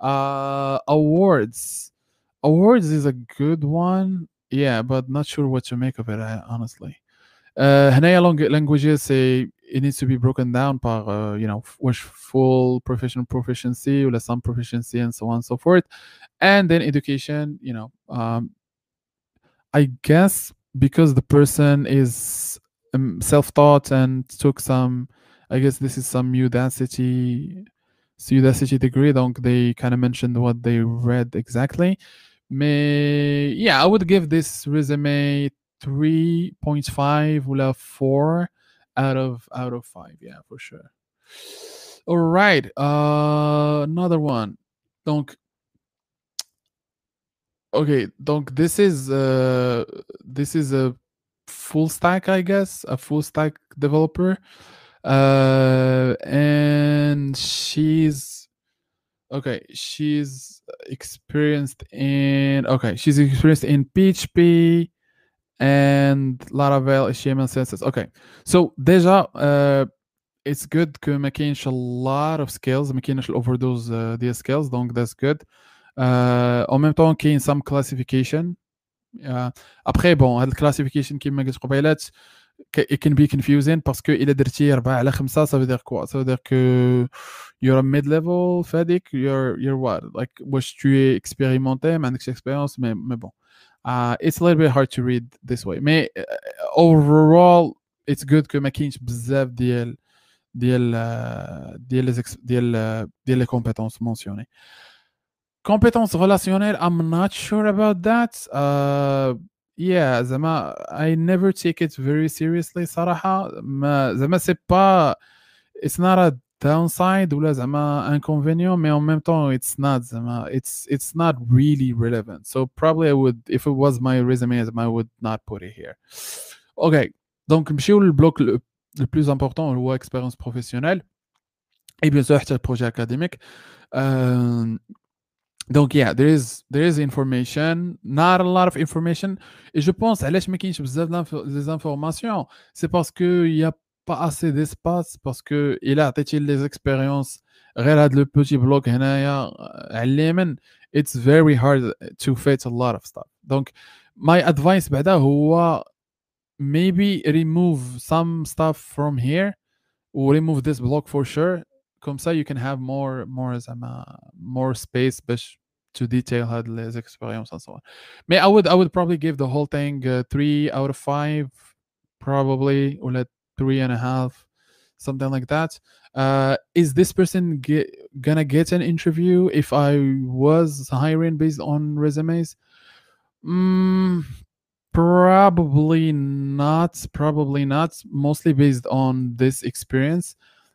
awards is a good one yeah but not sure what to make of it honestly هنايا languages say it needs to be broken down par you know full professional proficiency or some proficiency and so on and so forth and then education you know I guess because the person is self-taught and took some I guess this is some Udacity degree donc they kind of mentioned what they read exactly mais yeah I would give this resume 3.5 or 4 out of 5 yeah for sure all right another one donc okay donc this is a full stack I guess a full stack developer and she's experienced in PHP and Laravel HTML CSS okay so déjà it's good que ما كاينش a lot of skills, ما كاينش overdose ديال skills, donc that's good. En même temps كاين some classification. Après bon هاد classification كيما قلت قبيلات it can be confusing parce que إلا درتي 4 على 5 ça veut dire quoi? Ça veut dire que you're a mid-level فهاديك you're what? Like واش tu es expérimenté ما عندكش expérience mais bon. It's a little bit hard to read this way. Mais overall it's good que ما كاينش بزاف ديال les compétences mentionnées. Compétences relationnelles, I'm not sure about that. Yeah, زعما I never take it very seriously صراحة. زعما c'est pas, it's not a downside ولا زعما inconvénient, mais en même temps it's not زعما it's not really relevant. So probably I would, if it was my resume, I would not put it here. Ok, donc نمشيو للبلوك le plus important هو expérience professionnelle et bien sûr حتى projet académique. Donc yeah, there is information, not a lot of information. Et je pense علاش ما كاينش بزاف les informations, c'est parce que il y a pas assez d'espace, parce que il a عطيتي les expériences غير هاد le petit bloc هنايا على اليمين. It's very hard to fit a lot of stuff. Donc my advice بعدا هو maybe remove some stuff from here or remove this block for sure. Comme ça you can have more space باش to detail هاد les expériences and so on. Mais I would probably give the whole thing 3 out of 5 probably, or 3.5, something like that. Is this person gonna get an interview if I was hiring based on resumes? Probably not, mostly based on this experience.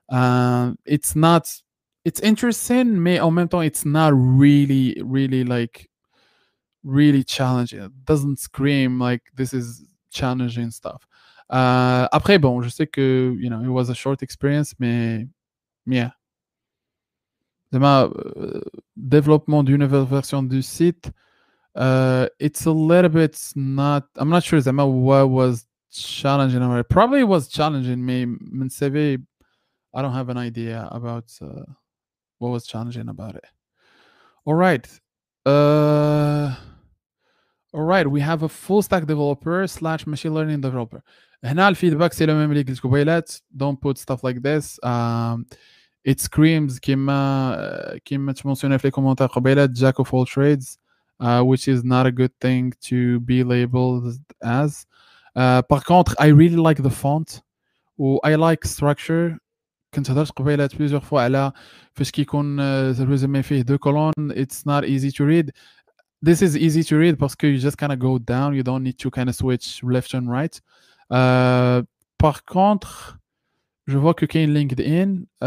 It's interesting, mais en même temps it's not really like really challenging. It doesn't scream like this is challenging stuff. Après bon, je sais que it was a short experience, mais yeah. Développement d'une nouvelle version du site, it's a little bit not, I'm not sure what was challenging about it. Probably it was challenging, mais من CV I don't have an idea about what was challenging about it. All right. All right, we have a full stack developer / machine learning developer. هنا الفيدباك سي لو ميم اللي قلت قبيلات. Don't put stuff like this. It screams كيما تمونسيوني في لي كومونتير قبيلات jack of all trades, which is not a good thing to be labeled as. Par contre, I really like the font و I like structure. كنت هضرت قبيلات بليزيور فوا على فاش كيكون الريزومي فيه 2 colonnes, it's not easy to read. This is easy to read parce que you just kind of go down, you don't need to kind of switch left and right. Par contre, je vois que كاين LinkedIn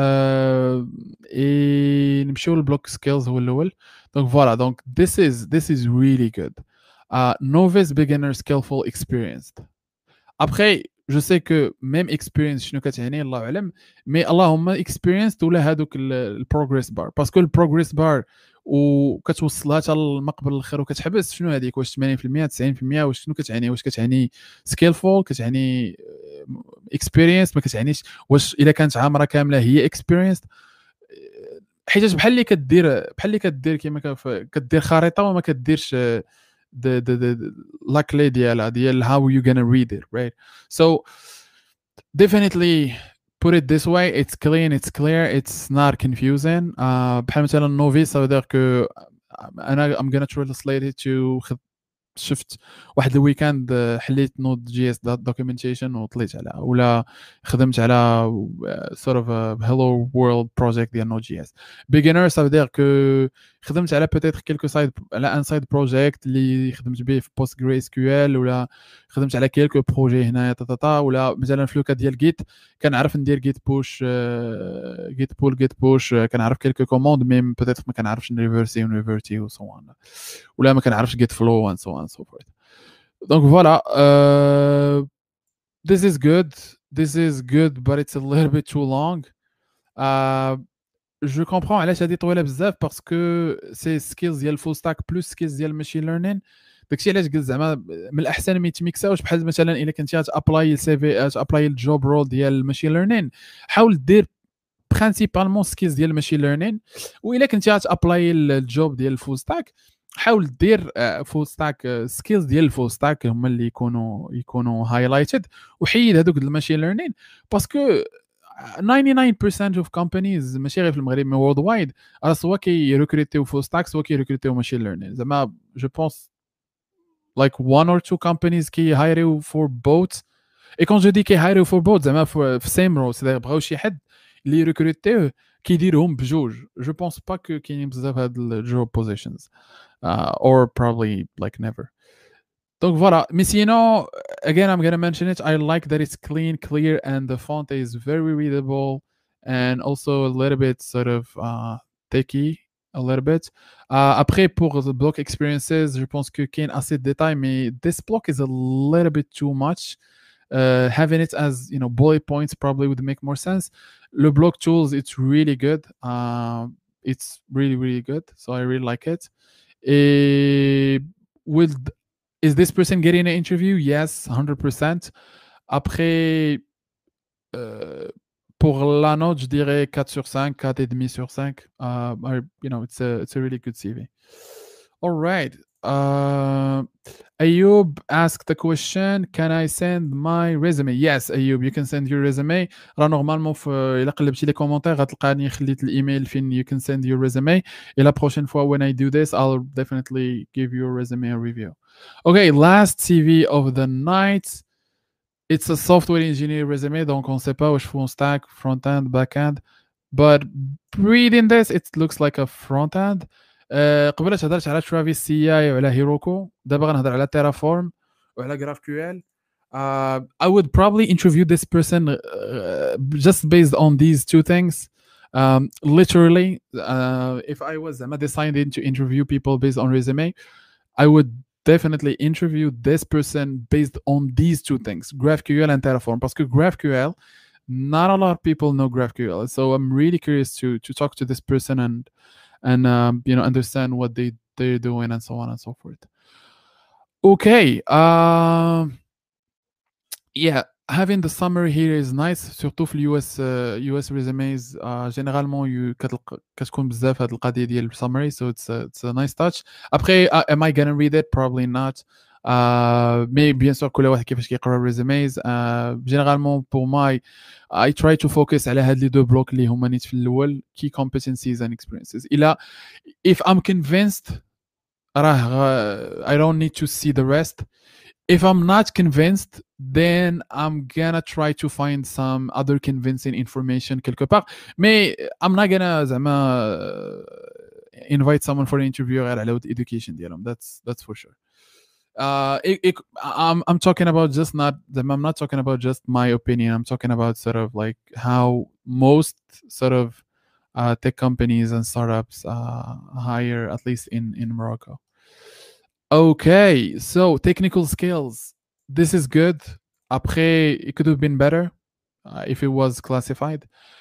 et نمشيو للبلوك skills هو الاول. Donc voilà, donc this is really good. Novice, beginner, skillful, experienced. Après je sais que même experience شنو كتعني الله اعلم, mais اللهم experienced ولا هذوك البروجريس بار, باسكو البروجريس بار وكتوصلها حتى المقبل الاخر وكتحبس شنو هذيك, واش 80% 90%, واش شنو كتعني, واش كتعني skillful, كتعني experience, ما كتعنيش واش الا كانت عامره كامله هي experienced. حيت بحال اللي كدير كيما كدير خريطه وما كديرش the la clé ديال how you gonna read it, right? So definitely put it this way, it's clean, it's clear, it's not confusing. بحال مثلا novice, ça veut dire que I'm gonna translate it to شفت واحد الويكاند حليت نود جي اس دوكيومنتيشن وطليت عليها, ولا خدمت على sort of a hello world project ديال نود جي اس. beginner ça veut dire que خدمت على peut-être quelques side على un side project اللي خدمت به في PostgreSQL, ولا خدمت على quelques projets هنايا ولا مثلا في لوكا ديال جيت كنعرف ندير جيت بوش جيت بول جيت بوش, كنعرف quelques commandes mais peut-être ما كنعرفش نريفرسي ونريفرتي و so on, ولا ما كنعرفش get flow and so on and so forth. Donc voilà, this is good but it's a little bit too long. Je comprends علاش هذه طويله بزاف, parce que c'est skills ديال full stack plus skills ديال machine learning. داكشي علاش قلت زعما من الاحسن ما يتميكساوش، بحال مثلا الا كنتي غتابلاي السي في، غتابلاي الجوب رول ديال الماشين ليرنين، حاول دير برينسيبالمون سكيلز ديال الماشين ليرنين. والا كنتي غتابلاي الجوب ديال الفول ستاك، حاول دير فول ستاك سكيلز ديال الفول ستاك هما اللي يكونوا هايلايتد، وحيد هذوك الماشين ليرنين. باسكو 99% of companies ماشي غير في المغرب مي وورلد وايد راه سوا كيريكروتيو فول ستاك سوا كيريكروتيو ماشين ليرنين. زعما جو بونس like one or two companies كيهايريو for both. اي كون جو دي كيهايريو for both زعما في سيم رول، سي بغاو شي حد اللي يريكروتيوه كيديرهم بجوج. جو بونس با كو كاينين بزاف هاد الجوب بوزيشنز or probably like never. Donc voilà. Mais sinon, again, I'm gonna mention it. I like that it's clean, clear, and the font is very readable, and also a little bit sort of techy, a little bit. Après, pour the block experiences, je pense que qu'il y a assez de détails, mais this block is a little bit too much. Having it as bullet points probably would make more sense. The block tools, it's really good. It's really really good. So I really like it. With Is this person getting an interview? Yes, 100%. Après, pour la note, je dirais 4 sur 5, 4,5 sur 5. It's a really good CV. All right. Ayoub asked the question, can I send my resume? Yes, Ayoub, you can send your resume. راه نورمالمون الا قلبتي لي كومونتير غتلقاني خليت الايميل فين you can send your resume. Et la prochaine fois when I do this, I'll definitely give your resume a review. Okay, last CV of the night. It's a software engineer resume, donc on sait pas واش full stack, front-end, back-end. But reading this, it looks like a front-end. قبل هضرت على ترافيس سي اي وعلى هيروكو، دابا غنهضر على تيرافورم وعلى جراف كيو ال. I would probably interview this person just based on these two things. Literally, if I was deciding to interview people based on resume, I would definitely interview this person based on these two things, GraphQL and Terraform. Because GraphQL, not a lot of people know GraphQL. So I'm really curious to talk to this person and understand what they're doing and so on and so forth. Okay. Yeah, having the summary here is nice. surtout في US resumes généralement كتكون بزاف هاد القضيه ديال summary, so it's a nice touch. Après, am I gonna read it? Probably not. Mais bien sûr كل واحد كيفاش كيقرا resumes. Généralement pour moi I try to focus على هاد لي دو بلوك اللي هما نيت في الاول key competencies and experiences. If I'm convinced راه I don't need to see the rest. If I'm not convinced, then I'm gonna try to find some other convincing information quelque part. Mais I'm not gonna invite someone for an interview غير على education ديالهم. That's for sure. I'm talking about I'm not talking about just my opinion. I'm talking about sort of like how most sort of tech companies and startups hire, at least in Morocco. Okay, so technical skills. This is good. Après, it could have been better if it was classified.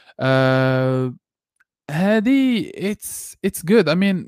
هذه it's good. I mean,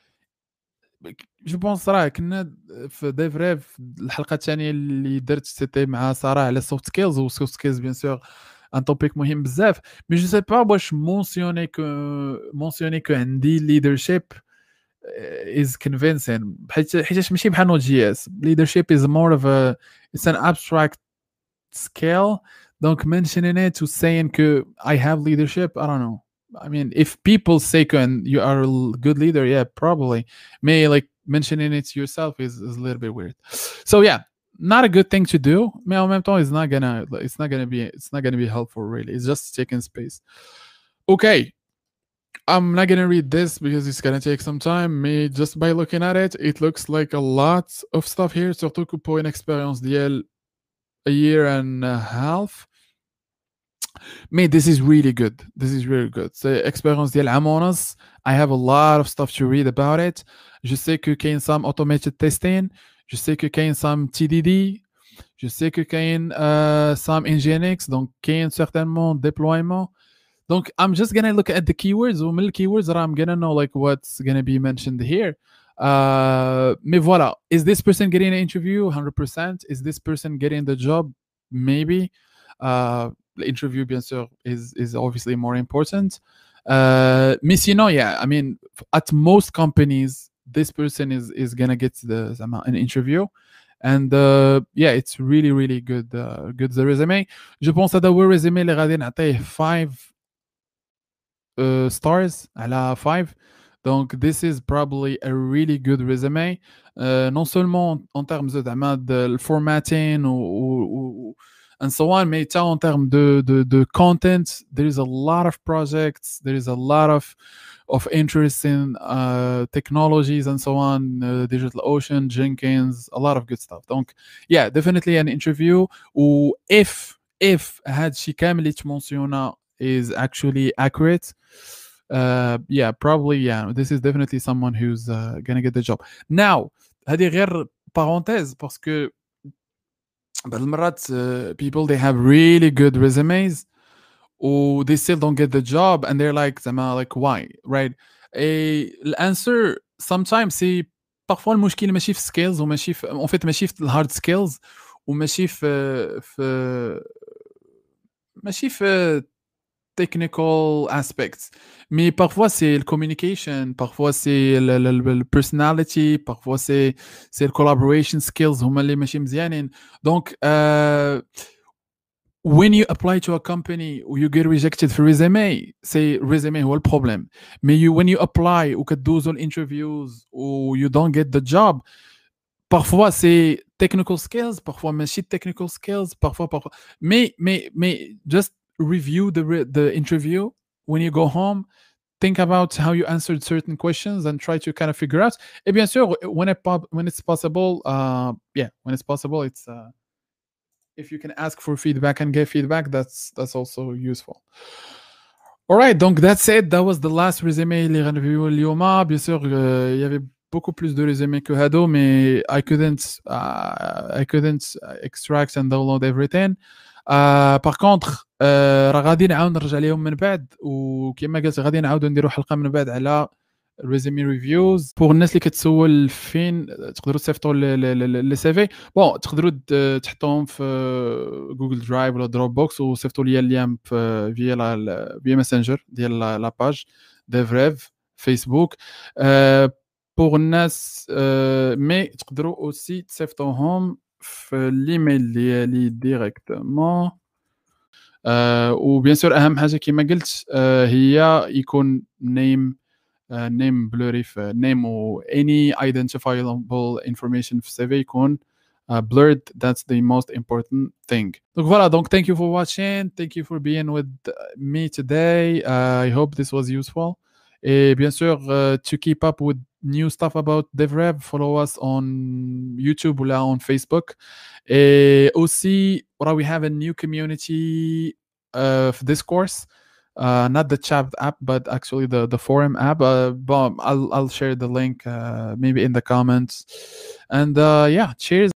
جو بونس راه كنا في دي فري في الحلقه الثانيه اللي درت سيتي مع ساره على السوفت سكيلز، والسوفت سكيلز بيان سور ان توبيك مهم بزاف. مي جو سي با واش مونسيوني كو عندي ليدرشيب is convincing حيتاش ماشي بحال نوت جي اس. leadership is more of it's an abstract scale, donc mentioning it to saying que I have leadership, I don't know. I mean, if people say and you are a good leader, yeah, probably. May like mentioning it yourself is a little bit weird. So yeah, not a good thing to do. Mais en même temps, it's not gonna be helpful really. It's just taking space. Okay, I'm not gonna read this because it's gonna take some time. Me just by looking at it, it looks like a lot of stuff here. Surtout que pour une expérience d'IL a year and a half. Mate, this is really good. This is really good. C'est expérience ديال عام ونص. I have a lot of stuff to read about it. Je sais que كاين some automated testing. Je sais que كاين some TDD. Je sais que كاين some Nginx. Donc كاين certainement déploiement. Donc I'm just gonna look at the keywords. ومن الكيوردز I'm gonna know like what's gonna be mentioned here. Mais voilà, is this person getting an interview? 100%. Is this person getting the job? Maybe. The interview, bien sûr, is obviously more important. Mais sinon, yeah, I mean, at most companies, this person is gonna get an interview. And yeah, it's really really good good the resume. Je pense هذا هو الريزومي اللي غادي نعطيه 5 stars على 5. Donc this is probably a really good resume. Non seulement en termes de formatting ou and so on, mais en termes de content, there is a lot of projects, there is a lot of interest in technologies and so on, DigitalOcean, Jenkins, a lot of good stuff. Donc, yeah, definitely an interview. Ou if هاد شي كامل اللي تمونسيونا is actually accurate, yeah, probably, yeah, this is definitely someone who's gonna get the job. Now, هذه غير parenthèse parce que بعض المرات people they have really good resumes or they still don't get the job and they're like زعما like why, right? الانسر sometimes c'est parfois المشكل ماشي في skills وماشي في en fait ماشي في الهارد skills وماشي في technical aspects. Mais parfois, c'est le communication, parfois, c'est le personality, parfois, c'est le collaboration skills. هما اللي ماشي مزيانين. Donc, when you apply to a company or you get rejected for resume, c'est resume هو البروبلème. Mais when you apply وكدوزو interviews or you don't get the job, parfois c'est technical skills, parfois ماشي technical skills, parfois. Mais just review the interview when you go home. Think about how you answered certain questions and try to kind of figure out. Et bien sûr, when it's possible, when it's possible, it's if you can ask for feedback and get feedback, that's also useful. All right, donc that's it. That was the last resume اللي غنريفيو اليوم. Bien sûr, il y avait beaucoup plus de résumés que هادو, mais I couldn't extract and download everything. باغ كونطخ راه غادي نعاود نرجع ليهم من بعد, وكما قلت غادي نعاودو نديرو حلقه من بعد على ريزومي ريفيوز. بور الناس اللي كتسول فين تقدروا تصيفطوا لي سي في, بون تقدروا تحطوهم في جوجل درايف ولا دروب بوكس وصيفطوا لي اللين فيا ماسنجر ديال لا باج ديفريف فيسبوك. بور الناس مي تقدروا اوسي تصيفطوهم في الايميل ديالي ديريكتومون. وبيان سور اهم حاجه كما قلت هي يكون نيم blurry في name or any identifiable information في CV يكون blurred. That's the most important thing. Donc voilà, donc thank you for watching, thank you for being with me today. I hope this was useful. Et bien sûr, to keep up with new stuff about DevRev, follow us on YouTube ou là on Facebook. Et aussi, we have a new community of discourse. Not the chat app, but actually the forum app. I'll share the link maybe in the comments. And yeah, cheers.